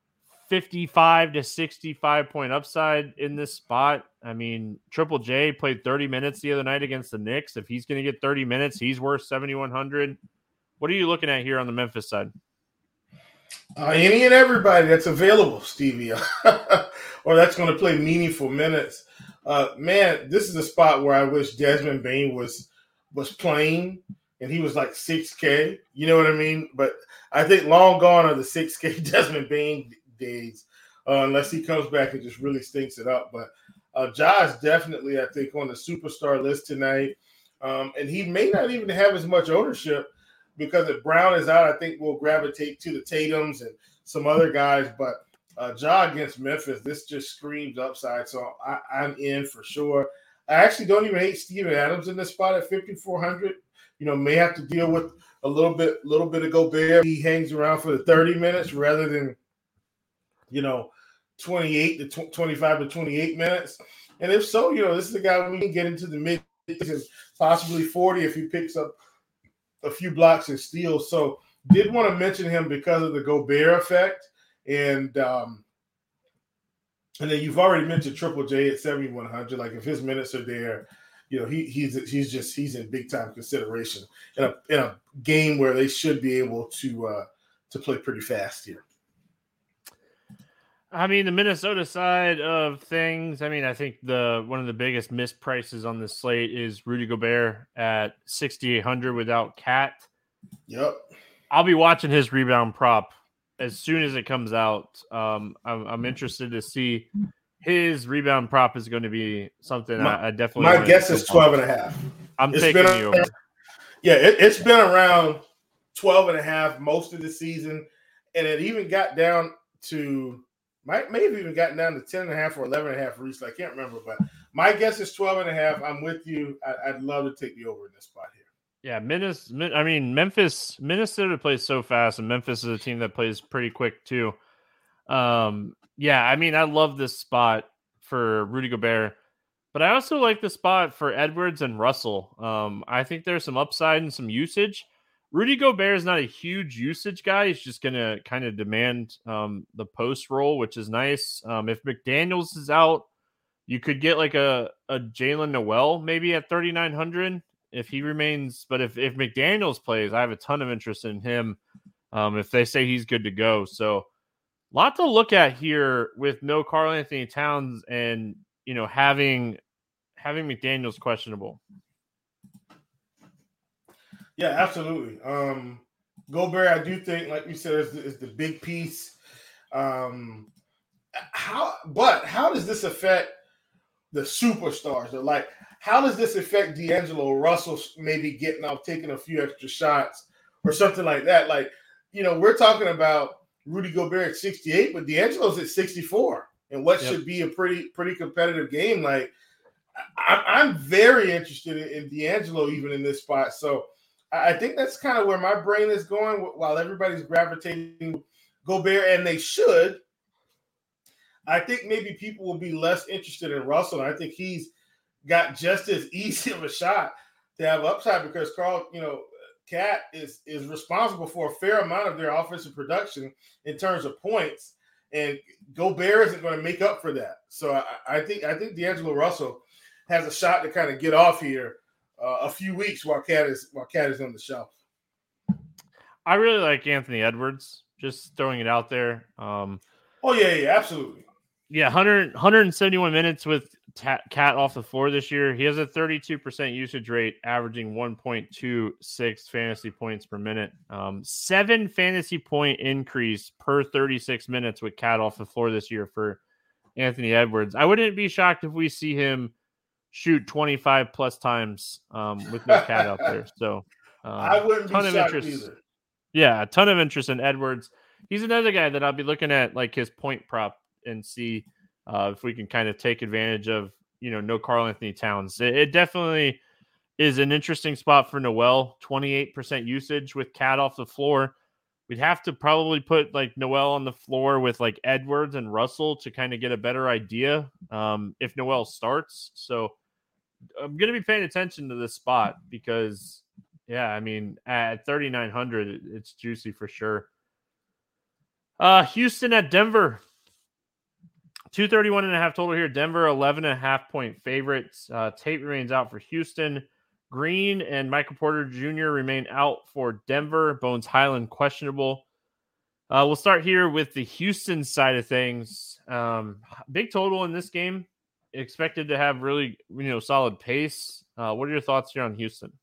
fifty-five to sixty-five point upside in this spot. I mean, Triple J played thirty minutes the other night against the Knicks. If he's going to get thirty minutes, he's worth seventy-one hundred. What are you looking at here on the Memphis side? Uh, any and everybody that's available, Stevie, or that's going to play meaningful minutes. Uh, man, this is a spot where I wish Desmond Bane was was playing, and he was like six K. You know what I mean? But I think long gone are the six K Desmond Bane days, uh, unless he comes back and just really stinks it up. But uh, Josh definitely, I think, on the superstar list tonight, um, and he may not even have as much ownership. Because if Brown is out, I think we'll gravitate to the Tatums and some other guys. But uh, Ja against Memphis, this just screams upside. So I, I'm in for sure. I actually don't even hate Steven Adams in this spot at fifty-four hundred. You know, may have to deal with a little bit, little bit of Gobert. He hangs around for the thirty minutes rather than, you know, twenty-eight to twenty-five to twenty-eight minutes. And if so, you know, this is the guy we can get into the mid and possibly forty if he picks up a few blocks and steals. So did want to mention him because of the Gobert effect. And um, and then you've already mentioned Triple J at seventy-one hundred. Like if his minutes are there, you know, he he's he's just he's in big time consideration in a in a game where they should be able to uh, to play pretty fast here. I mean, the Minnesota side of things, I mean, I think the one of the biggest misprices on this slate is Rudy Gobert at sixty-eight hundred without Cat. Yep. I'll be watching his rebound prop as soon as it comes out. Um, I'm, I'm interested to see his rebound prop is going to be something my, I, I definitely. My guess is twelve and a half. I'm it's taking been, you over. Yeah, it, it's been around twelve and a half most of the season, and it even got down to. Might may have even gotten down to ten and a half or eleven and a half recently. I can't remember, but my guess is twelve and a half. I'm with you. I, I'd love to take the over in this spot here. Yeah, Minnesota, I mean, Memphis, Minnesota plays so fast, and Memphis is a team that plays pretty quick too. Um, yeah, I mean, I love this spot for Rudy Gobert, but I also like the spot for Edwards and Russell. Um, I think there's some upside and some usage. Rudy Gobert is not a huge usage guy. He's just going to kind of demand um, the post role, which is nice. Um, if McDaniels is out, you could get like a, a Jalen Noel maybe at thirty-nine hundred if he remains. But if, if McDaniels plays, I have a ton of interest in him um, if they say he's good to go. So a lot to look at here with no Karl Anthony Towns and, you know, having having McDaniels questionable. Yeah, absolutely. Um, Gobert, I do think, like you said, is the, is the big piece. Um, how, but how does this affect the superstars? Or like, how does this affect D'Angelo Russell maybe getting out, taking a few extra shots or something like that? Like, you know, we're talking about Rudy Gobert at sixty-eight, but D'Angelo's at sixty-four, and what yep. should be a pretty pretty competitive game. Like, I, I'm very interested in, in D'Angelo even in this spot. So. I think that's kind of where my brain is going while everybody's gravitating Gobert, and they should. I think maybe people will be less interested in Russell. I think he's got just as easy of a shot to have upside because Carl, you know, Cat is is responsible for a fair amount of their offensive production in terms of points, and Gobert isn't going to make up for that. So I, I think I think D'Angelo Russell has a shot to kind of get off here. Uh, a few weeks while Cat is while Cat is on the shelf. I really like Anthony Edwards. Just throwing it out there. Um, oh yeah, yeah, absolutely. Yeah, one hundred, one hundred seventy-one minutes with ta- Cat off the floor this year. He has a thirty-two percent usage rate, averaging one point two six fantasy points per minute. Um, seven fantasy point increase per thirty-six minutes with Cat off the floor this year for Anthony Edwards. I wouldn't be shocked if we see him shoot twenty-five plus times um, with no Cat out there. So um, I wouldn't ton be of shocked interest. either. Yeah, a ton of interest in Edwards. He's another guy that I'll be looking at like his point prop and see uh, if we can kind of take advantage of, you know, no Karl Anthony Towns. It, it definitely is an interesting spot for Noel. twenty-eight percent usage with Cat off the floor. We'd have to probably put like Noel on the floor with like Edwards and Russell to kind of get a better idea um, if Noel starts. So I'm going to be paying attention to this spot because, yeah, I mean, at thirty-nine hundred, it's juicy for sure. Uh, Houston at Denver, two thirty-one and a half total here. Denver, eleven and a half point favorites. Uh, Tate remains out for Houston. Green and Michael Porter Junior remain out for Denver. Bones Highland questionable. Uh, we'll start here with the Houston side of things. Um, big total in this game. Expected to have really, you know, solid pace. Uh, what are your thoughts here on Houston?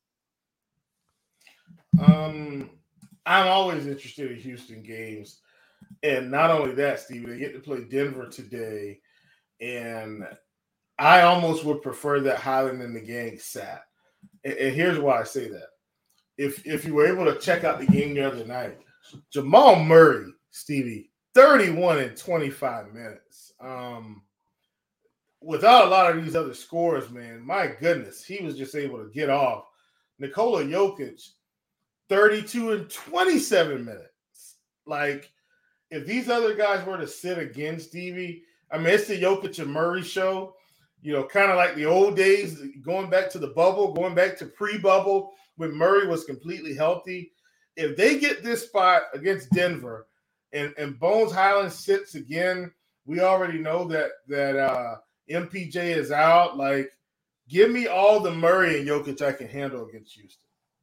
Um, I'm always interested in Houston games. And not only that, Steve, they get to play Denver today. And I almost would prefer that Highland and the gang sat. And, and here's why I say that. If if you were able to check out the game the other night, Jamal Murray, Stevie, thirty-one in twenty-five minutes. Um, without a lot of these other scores, man, my goodness, he was just able to get off. Nikola Jokic, thirty-two in twenty-seven minutes. Like, if these other guys were to sit again, Stevie, I mean, it's the Jokic and Murray show, you know, kind of like the old days, going back to the bubble, going back to pre-bubble when Murray was completely healthy. If they get this spot against Denver and, and Bones Highland sits again, we already know that that uh, M P J is out. Like, give me all the Murray and Jokic I can handle against Houston.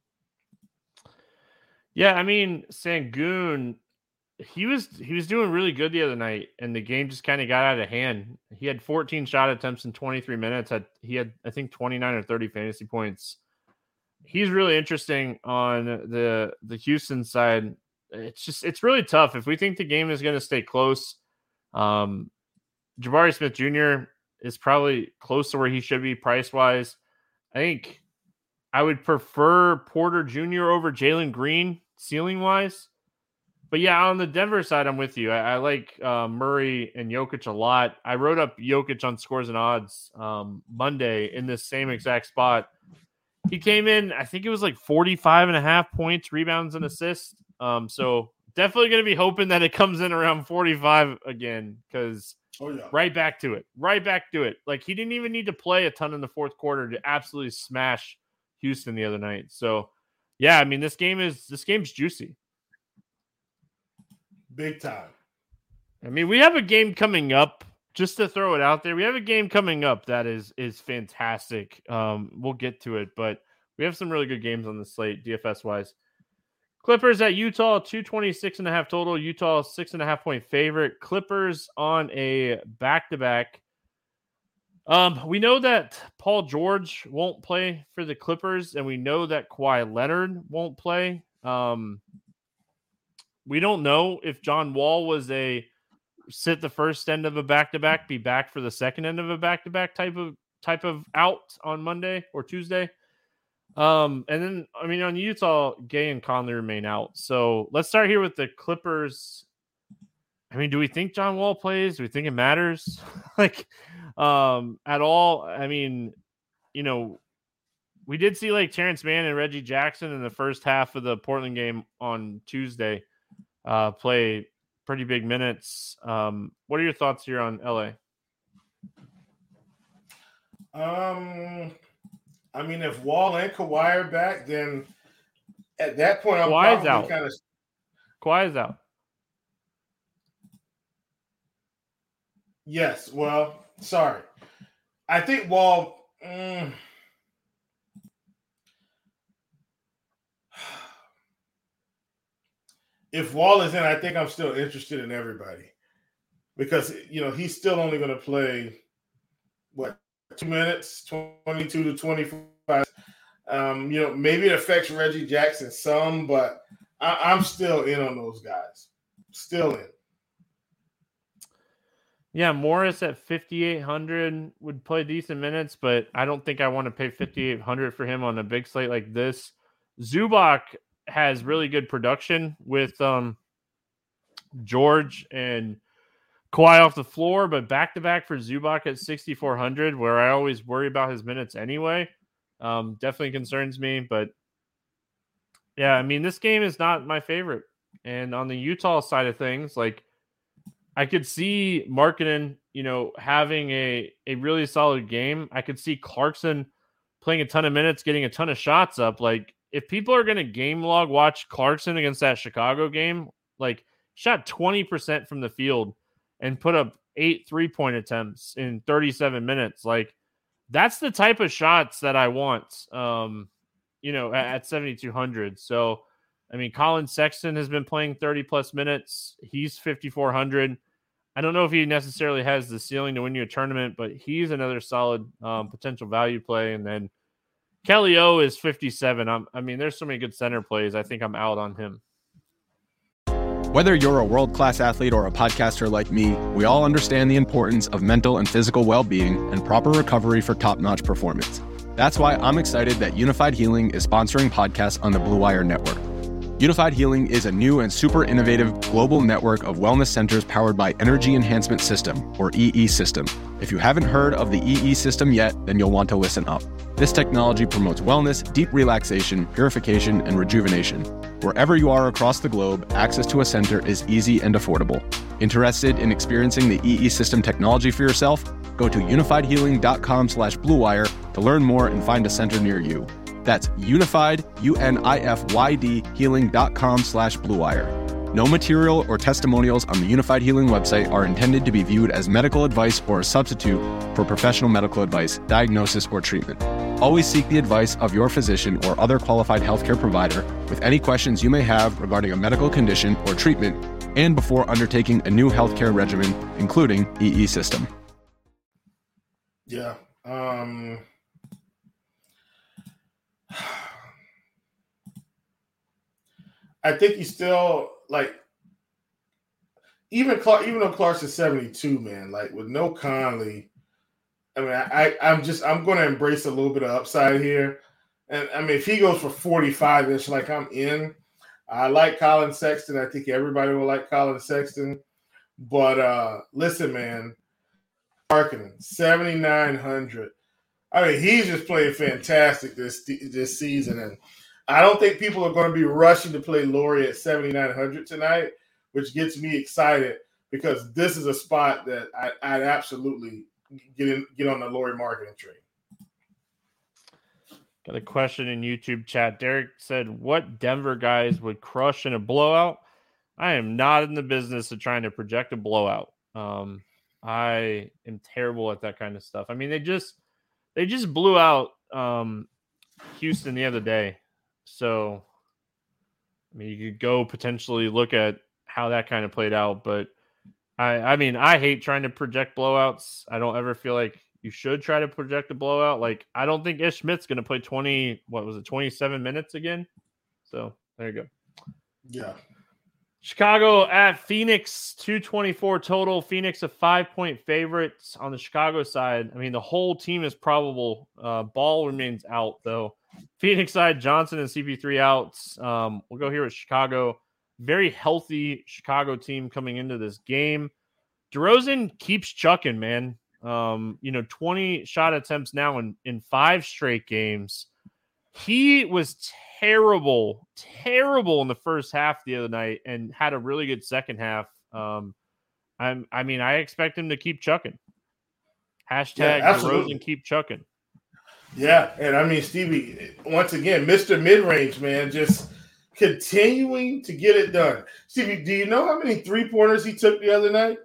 Yeah, I mean, Sengun, he was he was doing really good the other night, and the game just kind of got out of hand. He had fourteen shot attempts in twenty-three minutes. Had he had I think twenty-nine or thirty fantasy points. He's really interesting on the the Houston side. It's just it's really tough. If we think the game is going to stay close, um, Jabari Smith Junior is probably close to where he should be price wise. I think I would prefer Porter Junior over Jalen Green ceiling wise. But yeah, on the Denver side, I'm with you. I, I like uh, Murray and Jokic a lot. I wrote up Jokic on Scores and Odds um, Monday in this same exact spot. He came in, I think it was like forty-five and a half points, rebounds, and assists. Um, so definitely going to be hoping that it comes in around forty-five again, because oh, yeah. right back to it. Right back to it. Like, he didn't even need to play a ton in the fourth quarter to absolutely smash Houston the other night. So, yeah, I mean, this game is this game's juicy. Big time. I mean, we have a game coming up, just to throw it out there. We have a game coming up that is is fantastic. Um, we'll get to it, but we have some really good games on the slate, D F S-wise. Clippers at Utah, two twenty-six and a half total. Utah, six and a half point favorite. Clippers on a back-to-back. Um, we know that Paul George won't play for the Clippers, and we know that Kawhi Leonard won't play. Um, we don't know if John Wall was a sit the first end of a back-to-back, be back for the second end of a back-to-back type of type of out on Monday or Tuesday. Um, and then, I mean, on Utah, Gay and Conley remain out. So let's start here with the Clippers. I mean, do we think John Wall plays? Do we think it matters? like, um, at all? I mean, you know, we did see like Terrence Mann and Reggie Jackson in the first half of the Portland game on Tuesday uh, play pretty big minutes. Um, what are your thoughts here on L A? Um, I mean, if Wall and Kawhi are back, then at that point, I'm Kawhi's probably out. kind of Kawhi's out. Yes. Well, sorry. I think Wall. Mm, if Wall is in, I think I'm still interested in everybody because, you know, he's still only going to play, what, two minutes, twenty-two to twenty-five. Um, you know, maybe it affects Reggie Jackson some, but I, I'm still in on those guys. Still in. Yeah, Morris at fifty-eight hundred would play decent minutes, but I don't think I want to pay fifty-eight hundred for him on a big slate like this. Zubac has really good production with um, George and Kawhi off the floor, but back-to-back for Zubac at sixty-four hundred, where I always worry about his minutes anyway. Um, definitely concerns me, but yeah, I mean, this game is not my favorite. And on the Utah side of things, like, I could see Markkanen, you know, having a, a really solid game. I could see Clarkson playing a ton of minutes, getting a ton of shots up. Like, if people are going to game log watch Clarkson against that Chicago game, like, shot twenty percent from the field and put up eight three-point attempts in thirty-seven minutes. Like, that's the type of shots that I want, um, you know, at, at seventy-two hundred. So, I mean, Colin Sexton has been playing thirty-plus minutes. He's fifty-four hundred. I don't know if he necessarily has the ceiling to win you a tournament, but he's another solid um, potential value play. And then Kelly O is fifty-seven. I'm, I mean, there's so many good center plays. I think I'm out on him. Whether you're a world-class athlete or a podcaster like me, we all understand the importance of mental and physical well-being and proper recovery for top-notch performance. That's why I'm excited that Unified Healing is sponsoring podcasts on the Blue Wire Network. Unified Healing is a new and super innovative global network of wellness centers powered by Energy Enhancement System, or E E System. If you haven't heard of the E E System yet, then you'll want to listen up. This technology promotes wellness, deep relaxation, purification, and rejuvenation. Wherever you are across the globe, access to a center is easy and affordable. Interested in experiencing the E E System technology for yourself? Go to unified healing dot com slash blue wire to learn more and find a center near you. That's unified, U N I F Y D, healing dot com slash blue wire. No material or testimonials on the Unified Healing website are intended to be viewed as medical advice or a substitute for professional medical advice, diagnosis, or treatment. Always seek the advice of your physician or other qualified healthcare provider with any questions you may have regarding a medical condition or treatment and before undertaking a new healthcare regimen, including E E System. Yeah. Um... I think he's still like even Clark, even though Clark's is seventy-two, man, like with no Conley. I mean, I, I'm just I'm going to embrace a little bit of upside here, and I mean, if he goes for forty-five ish, like I'm in. I like Colin Sexton. I think everybody will like Colin Sexton, but uh, listen, man, Marketing seventy-nine hundred. I mean, he's just playing fantastic this this season, and I don't think people are going to be rushing to play Lauri at seventy-nine hundred tonight, which gets me excited because this is a spot that I, I'd absolutely get in, get on the Lauri marketing train. Got a question in YouTube chat. Derek said, what Denver guys would crush in a blowout? I am not in the business of trying to project a blowout. Um, I am terrible at that kind of stuff. I mean, they just they just blew out um, Houston the other day. So, I mean, you could go potentially look at how that kind of played out. But, I, I mean, I hate trying to project blowouts. I don't ever feel like you should try to project a blowout. Like, I don't think Ish Smith's going to play twenty, what was it, twenty-seven minutes again? So, there you go. Yeah. Chicago at Phoenix, two twenty-four total. Phoenix a five-point favorite on the Chicago side. I mean, the whole team is probable. Uh, Ball remains out, though. Phoenix side, Johnson and C P three outs. Um, we'll go here with Chicago. Very healthy Chicago team coming into this game. DeRozan keeps chucking, man. Um, you know, twenty shot attempts now in, in five straight games. He was terrible, terrible in the first half the other night and had a really good second half. Um, I'm, I mean, I expect him to keep chucking. Hashtag yeah, DeRozan keep chucking. Yeah, and I mean, Stevie, once again, Mister Midrange, man, just continuing to get it done. Stevie, do you know how many three-pointers he took the other night?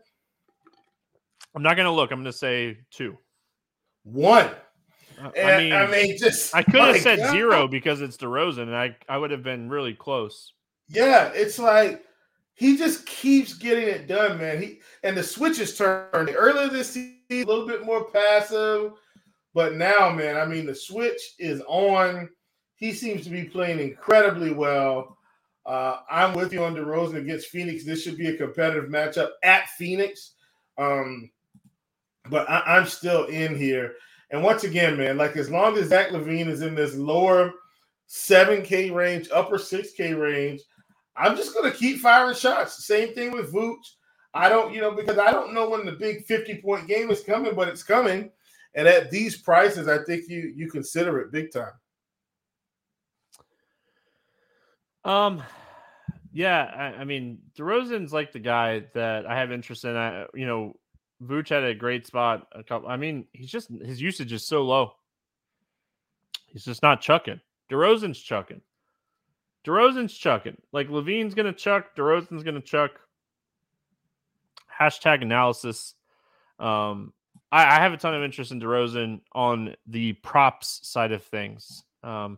I'm not going to look. I'm going to say two. One. And, I mean, I mean, just I could have said God. zero because it's DeRozan, and I, I would have been really close. Yeah, it's like he just keeps getting it done, man. He and the switches turned earlier this season, a little bit more passive. But now, man, I mean, the switch is on. He seems to be playing incredibly well. Uh, I'm with you on DeRozan against Phoenix. This should be a competitive matchup at Phoenix. Um, but I, I'm still in here. And once again, man, like as long as Zach LaVine is in this lower seven K range, upper six K range, I'm just going to keep firing shots. Same thing with Vooch. I don't, you know, because I don't know when the big fifty-point game is coming, but it's coming. And at these prices, I think you you consider it big time. Um, yeah, I, I mean, DeRozan's like the guy that I have interest in. I, you know, Vooch had a great spot. A couple. I mean, he's just his usage is so low. He's just not chucking. DeRozan's chucking. DeRozan's chucking. Like LaVine's gonna chuck. DeRozan's gonna chuck. Hashtag analysis. Um, I, I have a ton of interest in DeRozan on the props side of things. Um,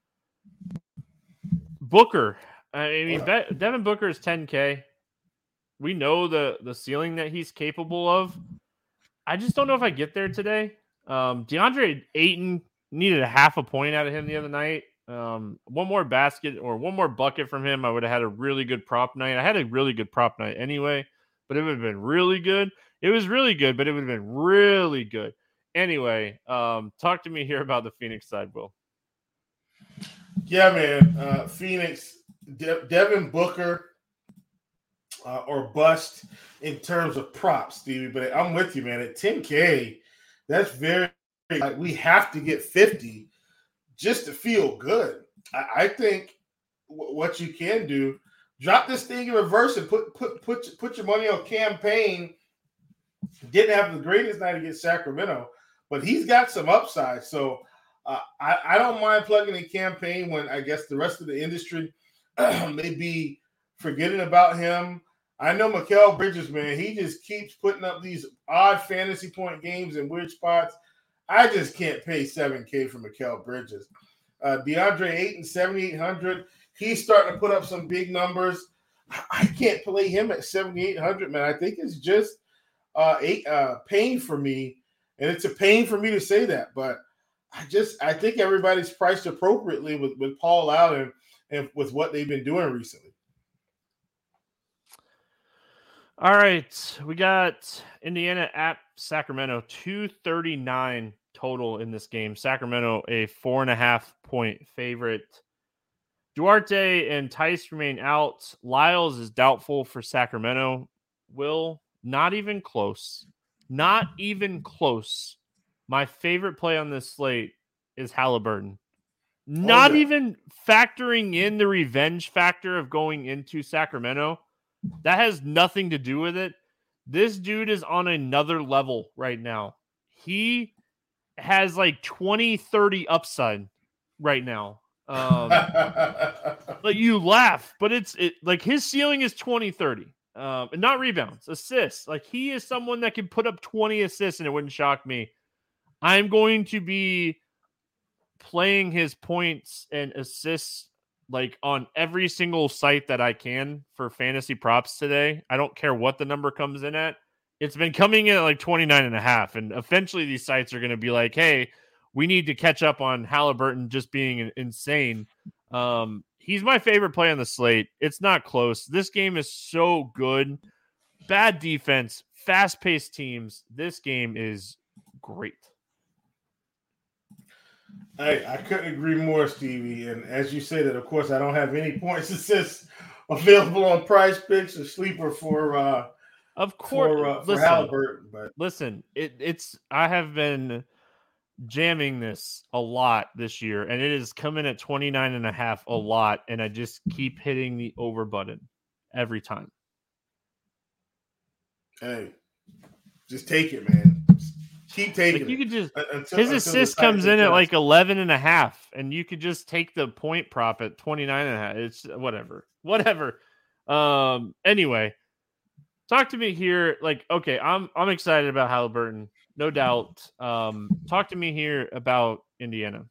Booker, I mean, Be- Devin Booker is ten K. We know the the ceiling that he's capable of. I just don't know if I get there today. Um, DeAndre Ayton needed a half a point out of him the other night. Um, one more basket or one more bucket from him, I would have had a really good prop night. I had a really good prop night anyway, but it would have been really good. It was really good, but it would have been really good. Anyway, um, talk to me here about the Phoenix side, Will. Yeah, man. Uh, Phoenix, De- Devin Booker, uh, or bust in terms of props, Stevie. But I'm with you, man. At ten K, that's very, like, we have to get fifty just to feel good. I, I think w- what you can do, drop this thing in reverse and put put put put your money on campaign. Didn't have the greatest night against Sacramento, but he's got some upside. So uh, I, I don't mind plugging in campaign when I guess the rest of the industry may be forgetting about him. I know Mikal Bridges, man, he just keeps putting up these odd fantasy point games in weird spots. I just can't pay seven K for Mikal Bridges. Uh, DeAndre Ayton, seventy-eight hundred. He's starting to put up some big numbers. I can't play him at seventy-eight hundred, man. I think it's just uh, eight, uh, pain for me. And it's a pain for me to say that. But I just I think everybody's priced appropriately with, with Paul Allen and with what they've been doing recently. All right, we got Indiana at Sacramento, two thirty-nine total in this game. Sacramento, a four and a half point favorite. Duarte and Tice remain out. Lyles is doubtful for Sacramento. Will, not even close. Not even close. My favorite play on this slate is Halliburton. Not oh, yeah. even factoring in the revenge factor of going into Sacramento. That has nothing to do with it. This dude is on another level right now. He has like twenty, thirty upside right now. Um, like you laugh, but it's it, like his ceiling is twenty, thirty. Um, and not rebounds, assists. Like he is someone that can put up twenty assists and it wouldn't shock me. I'm going to be playing his points and assists like on every single site that I can for fantasy props today. I don't care what the number comes in at. It's been coming in at like twenty-nine and a half. And eventually these sites are going to be like, hey, we need to catch up on Halliburton just being insane. Um, he's my favorite play on the slate. It's not close. This game is so good. Bad defense, fast-paced teams. This game is great. Hey, I couldn't agree more, Stevie. And as you say that, of course, I don't have any points assists available on Prize Picks or Sleeper for uh, of course for, uh, for listen, Halliburton. But listen, it, it's I have been jamming this a lot this year, and it is coming at twenty-nine and a half a lot, and I just keep hitting the over button every time. Hey, just take it, man. Just keep taking like you it. Could just until, his until assist comes in at like eleven and a half, and you could just take the point prop at twenty-nine and a half. It's whatever. Whatever. Um anyway, talk to me here. Like, okay, I'm I'm excited about Halliburton. No doubt. Um, talk to me here about Indiana.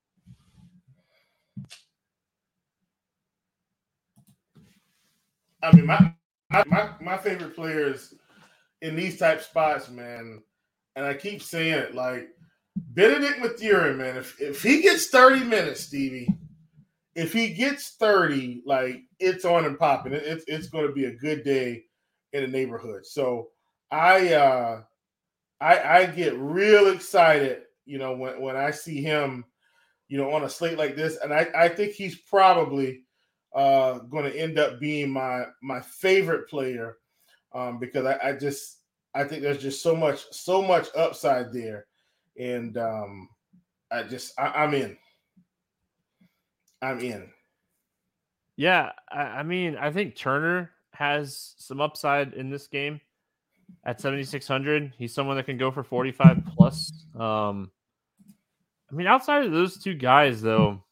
I mean, my my my favorite players in these type spots, man, and I keep saying it, like Benedict Mathurin, man. If if he gets thirty minutes, Stevie, if he gets thirty, like it's on and popping. It, it's it's going to be a good day in the neighborhood. So I. uh I, I get real excited, you know, when, when I see him, you know, on a slate like this. And I, I think he's probably uh, going to end up being my my favorite player um, because I, I just I think there's just so much so much upside there. And um, I just I, I'm in. I'm in. Yeah, I, I mean, I think Turner has some upside in this game. At seventy-six hundred, he's someone that can go for forty-five plus. Um, I mean, outside of those two guys, though,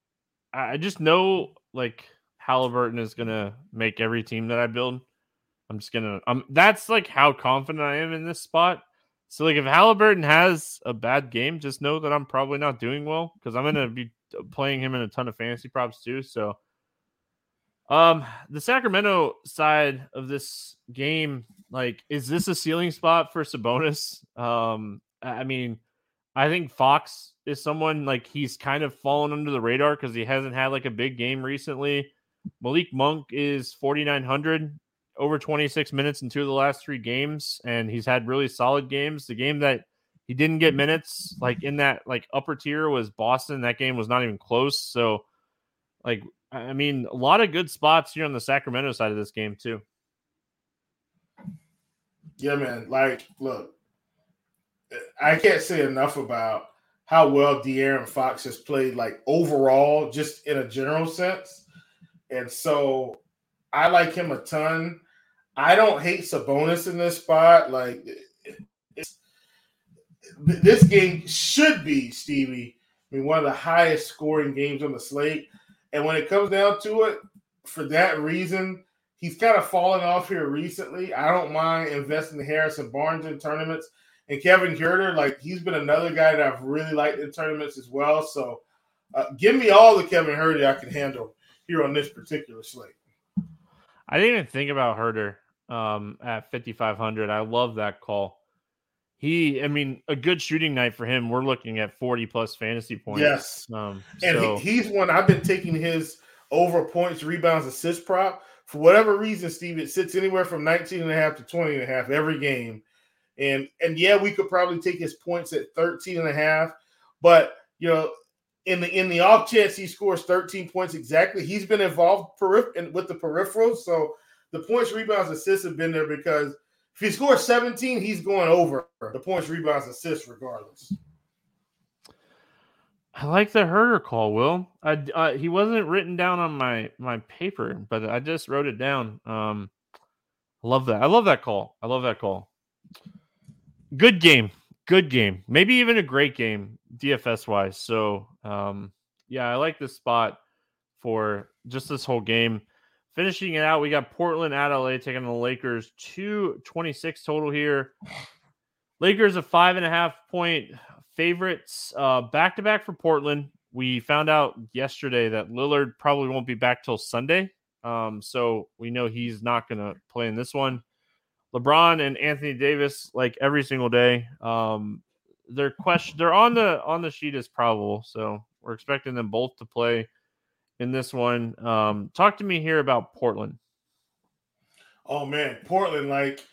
I just know like Halliburton is going to make every team that I build. I'm just gonna. Um, that's like how confident I am in this spot. So like, if Halliburton has a bad game, just know that I'm probably not doing well because I'm gonna be playing him in a ton of fantasy props too. So, um, the Sacramento side of this game, like, is this a ceiling spot for Sabonis? Um, I mean, I think Fox is someone like he's kind of fallen under the radar because he hasn't had like a big game recently. Malik Monk is forty-nine hundred. Over twenty-six minutes in two of the last three games, and he's had really solid games. The game that he didn't get minutes, like in that like upper tier, was Boston. That game was not even close. So, like, I mean, a lot of good spots here on the Sacramento side of this game too. Yeah, man. Like, look, I can't say enough about how well De'Aaron Fox has played, like overall, just in a general sense. And so I like him a ton. I don't hate Sabonis in this spot. Like, it's, this game should be, Stevie, I mean, one of the highest scoring games on the slate. And when it comes down to it, for that reason, he's kind of fallen off here recently. I don't mind investing in Harrison Barnes in tournaments. And Kevin Huerter, like, he's been another guy that I've really liked in tournaments as well. So uh, give me all the Kevin Huerter I can handle here on this particular slate. I didn't even think about Huerter um, at fifty-five hundred. I love that call. He, I mean, a good shooting night for him. We're looking at forty plus fantasy points. Yes. Um, and so. he, he's one, I've been taking his over points, rebounds, assist prop. For whatever reason, Steve, it sits anywhere from nineteen and a half to twenty and a half every game. And, and yeah, we could probably take his points at thirteen and a half. But, you know, in the in the off chance he scores thirteen points exactly, he's been involved perif- with the peripherals. So the points, rebounds, assists have been there because if he scores seventeen, he's going over the points, rebounds, assists regardless. I like the Huerter call, Will. I, uh, he wasn't written down on my, my paper, but I just wrote it down. Um, I love that. I love that call. I love that call. Good game. Good game. Maybe even a great game D F S-wise. So, um, yeah, I like this spot for just this whole game. Finishing it out, we got Portland at L A taking on the Lakers. two twenty-six total here. Lakers a five and a half point favorites. Uh, back-to-back for Portland. We found out yesterday that Lillard probably won't be back till Sunday. Um, so we know he's not going to play in this one. LeBron and Anthony Davis, like every single day, um, they're question they're on the on the sheet as probable. So we're expecting them both to play in this one. Um, talk to me here about Portland. Oh man, Portland, like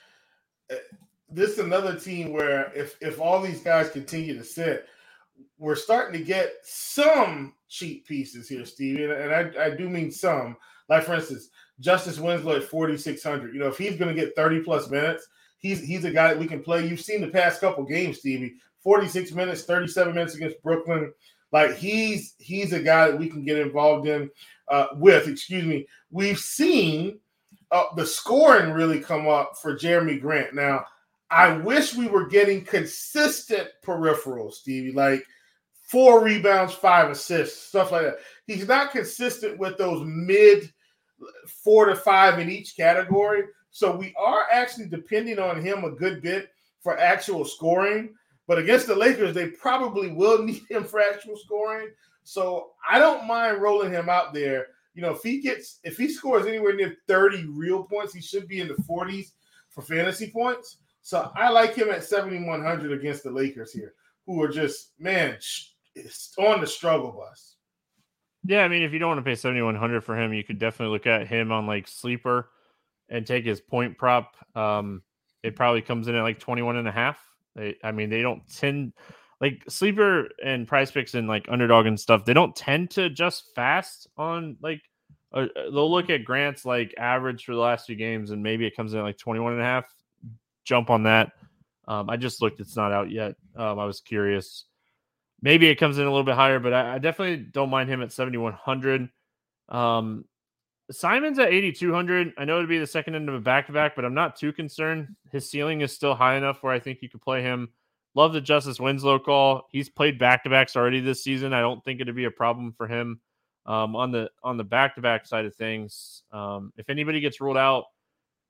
this is another team where if if all these guys continue to sit, we're starting to get some cheap pieces here, Steve, and I, I do mean some. Like for instance, Justice Winslow at forty-six hundred. You know, if he's going to get thirty plus minutes, he's he's a guy that we can play. You've seen the past couple games, Stevie. forty-six minutes, thirty-seven minutes against Brooklyn. Like he's he's a guy that we can get involved in uh, with. Excuse me. We've seen uh, the scoring really come up for Jeremy Grant. Now, I wish we were getting consistent peripherals, Stevie, like four rebounds, five assists, stuff like that. He's not consistent with those mid four to five in each category. So we are actually depending on him a good bit for actual scoring. But against the Lakers, they probably will need him for actual scoring. So I don't mind rolling him out there. You know, if he gets, if he scores anywhere near thirty real points, he should be in the forties for fantasy points. So I like him at seventy-one hundred against the Lakers here, who are just, man, on the struggle bus. Yeah, I mean, if you don't want to pay seventy-one hundred for him, you could definitely look at him on like Sleeper and take his point prop. Um, it probably comes in at like twenty-one and a half. They, I mean, they don't tend like Sleeper and Prize Picks and like Underdog and stuff. They don't tend to adjust fast on like, uh, they'll look at Grant's like average for the last few games and maybe it comes in at like twenty-one and a half. Jump on that. Um, I just looked, it's not out yet. Um, I was curious. Maybe it comes in a little bit higher, but I, I definitely don't mind him at seventy-one hundred. Um, Simon's at eighty-two hundred. I know it'd be the second end of a back-to-back, but I'm not too concerned. His ceiling is still high enough where I think you could play him. Love the Justice Winslow call. He's played back-to-backs already this season. I don't think it'd be a problem for him um, on the on the back-to-back side of things. Um, if anybody gets ruled out,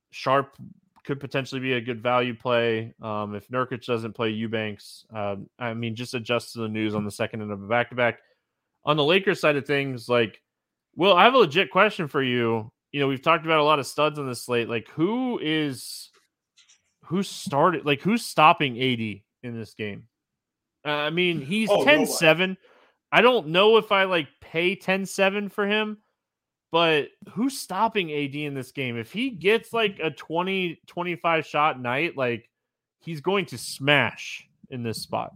Sharp could potentially be a good value play. Um, if Nurkic doesn't play Eubanks, um, I mean, just adjust to the news on the second end of a back-to-back. On the Lakers side of things, like, Will, I have a legit question for you. You know, we've talked about a lot of studs on this slate. Like, who is who started? Like, who's stopping A D in this game? Uh, I mean, he's oh, ten seven. I don't know if I like pay ten seven for him, but who's stopping A D in this game? If he gets like a twenty, twenty-five shot night, like, he's going to smash in this spot.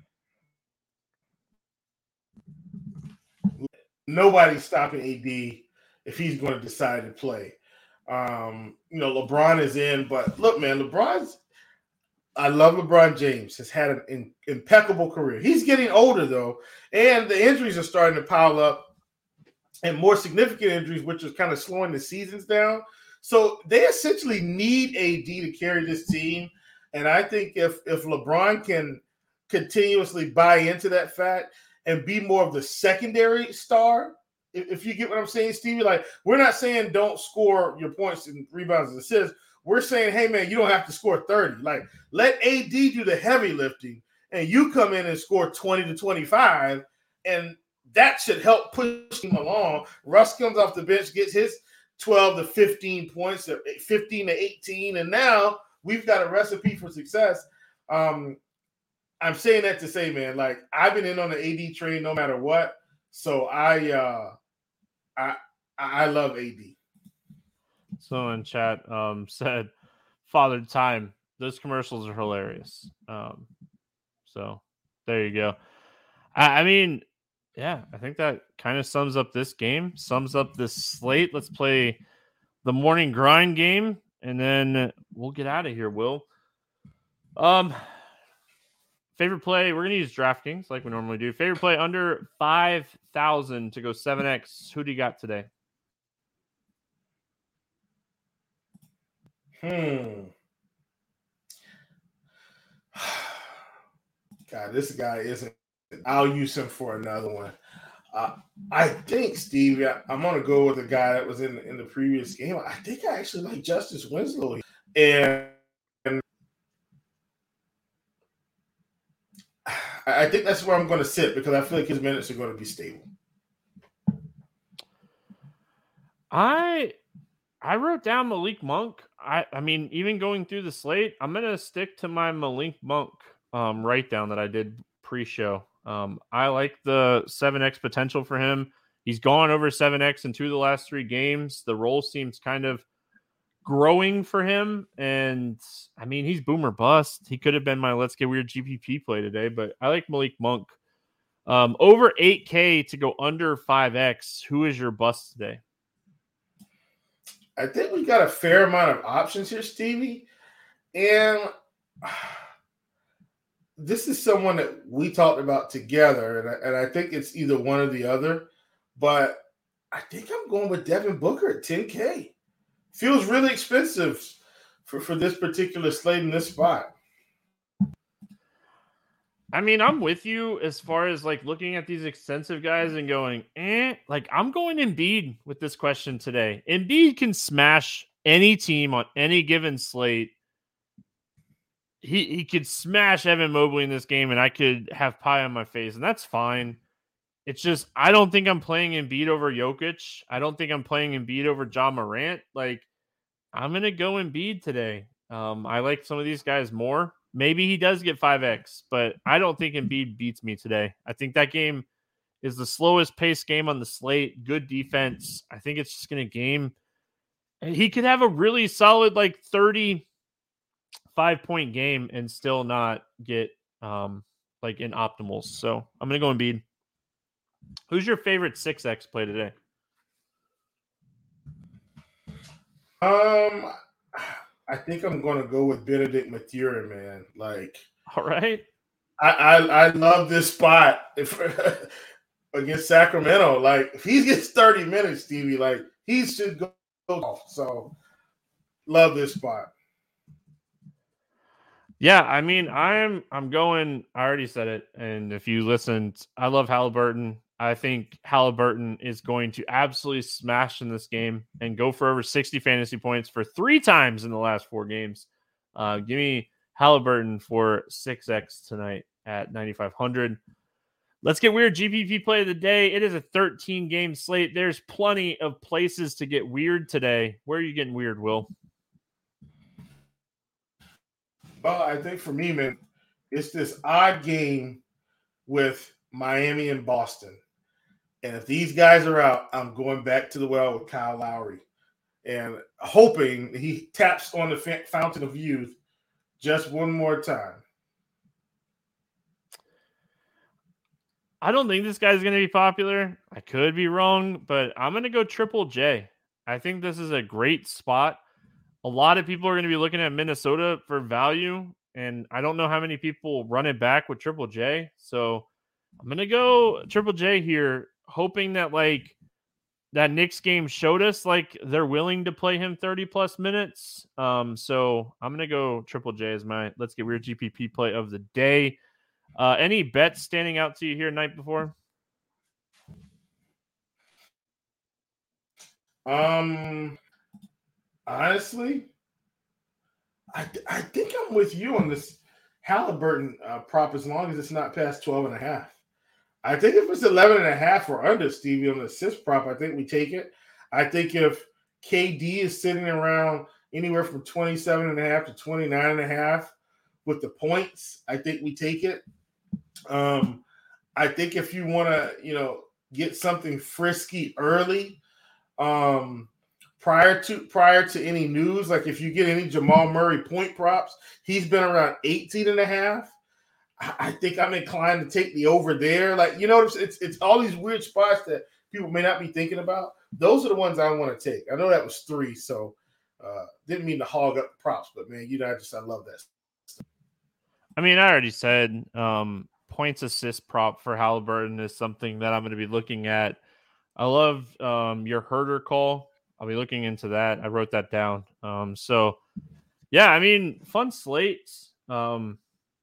Nobody's stopping A D if he's going to decide to play. Um, you know, LeBron is in, but look, man, LeBron's I love LeBron James. Has had an in, impeccable career. He's getting older, though, and the injuries are starting to pile up, and more significant injuries, which is kind of slowing the seasons down. So they essentially need A D to carry this team, and I think if if LeBron can continuously buy into that fact and be more of the secondary star, if, if you get what I'm saying, Stevie, like, we're not saying don't score your points and rebounds and assists. We're saying, hey, man, you don't have to score thirty. Like, let A D do the heavy lifting, and you come in and score twenty to twenty-five, and that should help push him along. Russ comes off the bench, gets his twelve to fifteen points, fifteen to eighteen, and now we've got a recipe for success. Um, I'm saying that to say, man, like, I've been in on the A D train no matter what, so I, uh, I, I love A D. Someone in chat um, said, Father Time, those commercials are hilarious. Um, so there you go. I, I mean, yeah, I think that kind of sums up this game, sums up this slate. Let's play the morning grind game, and then we'll get out of here, Will. Um, favorite play, we're going to use DraftKings like we normally do. Favorite play under five thousand to go seven X. Who do you got today? Hmm. God, this guy isn't. I'll use him for another one. Uh, I think, Steve, I, I'm going to go with the guy that was in, in the previous game. I think I actually like Justice Winslow. And, and I think that's where I'm going to sit because I feel like his minutes are going to be stable. I I wrote down Malik Monk. I, I mean, even going through the slate, I'm going to stick to my Malik Monk um, write down that I did pre-show. Um, I like the seven X potential for him. He's gone over seven X in two of the last three games. The role seems kind of growing for him. And, I mean, he's boomer bust. He could have been my Let's Get Weird G P P play today, but I like Malik Monk. Um, over eight K to go under five X. Who is your bust today? I think we got a fair amount of options here, Stevie. And this is someone that we talked about together, and I, and I think it's either one or the other. But I think I'm going with Devin Booker at ten K. Feels really expensive for, for this particular slate in this spot. I mean, I'm with you as far as like looking at these expensive guys and going, eh, like I'm going Embiid with this question today. Embiid can smash any team on any given slate. He he could smash Evan Mobley in this game, and I could have pie on my face, and that's fine. It's just I don't think I'm playing Embiid over Jokic. I don't think I'm playing Embiid over Ja Morant. Like, I'm gonna go Embiid today. Um, I like some of these guys more. Maybe he does get five X, but I don't think Embiid beats me today. I think that game is the slowest paced game on the slate. Good defense. I think it's just going to game. He could have a really solid like thirty-five point game and still not get um, like in optimals. So I'm going to go Embiid. Who's your favorite six X play today? Um, I think I'm going to go with Benedict Mathurin, man. Like, all right. I I, I love this spot if, against Sacramento. Like, if he gets thirty minutes, Stevie, like, he should go off. So, love this spot. Yeah, I mean, I'm I'm going. I already said it, and if you listened, I love Halliburton. I think Halliburton is going to absolutely smash in this game and go for over sixty fantasy points for three times in the last four games. Uh, give me Halliburton for six X tonight at ninety-five hundred. Let's get weird. G P P play of the day. It is a thirteen game slate. There's plenty of places to get weird today. Where are you getting weird, Will? Well, I think for me, man, it's this odd game with Miami and Boston. And if these guys are out, I'm going back to the well with Kyle Lowry and hoping he taps on the fountain of youth just one more time. I don't think this guy's going to be popular. I could be wrong, but I'm going to go Triple J. I think this is a great spot. A lot of people are going to be looking at Minnesota for value, and I don't know how many people run it back with Triple J. So I'm going to go Triple J here, hoping that like that Knicks game showed us like they're willing to play him thirty plus minutes. Um, so I'm going to go Triple J as my let's get weird G P P play of the day. Uh, any bets standing out to you here night before? Um, honestly, I, I think I'm with you on this Halliburton uh, prop as long as it's not past twelve and a half. I think if it's eleven and a half or under, Stevie, on the assist prop, I think we take it. I think if K D is sitting around anywhere from twenty-seven and a half to twenty-nine and a half with the points, I think we take it. Um, I think if you want to, you know, get something frisky early, um, prior to prior to any news, like if you get any Jamal Murray point props, he's been around eighteen and a half. I think I'm inclined to take the over there. Like, you know, it's, it's it's all these weird spots that people may not be thinking about. Those are the ones I want to take. I know that was three, so uh, didn't mean to hog up the props, but man, you know, I just I love that stuff. I mean, I already said um, points assist prop for Halliburton is something that I'm going to be looking at. I love um, your Herder call. I'll be looking into that. I wrote that down. Um, so, yeah, I mean, fun slates. Um,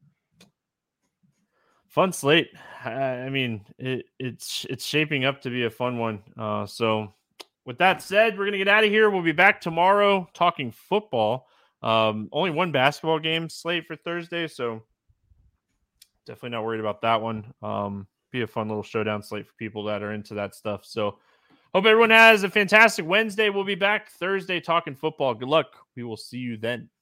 Fun slate. I mean, it, it's it's shaping up to be a fun one. Uh, so, with that said, we're gonna get out of here. We'll be back tomorrow talking football. Um, only one basketball game slate for Thursday, so definitely not worried about that one. Um, be a fun little showdown slate for people that are into that stuff. So, hope everyone has a fantastic Wednesday. We'll be back Thursday talking football. Good luck. We will see you then.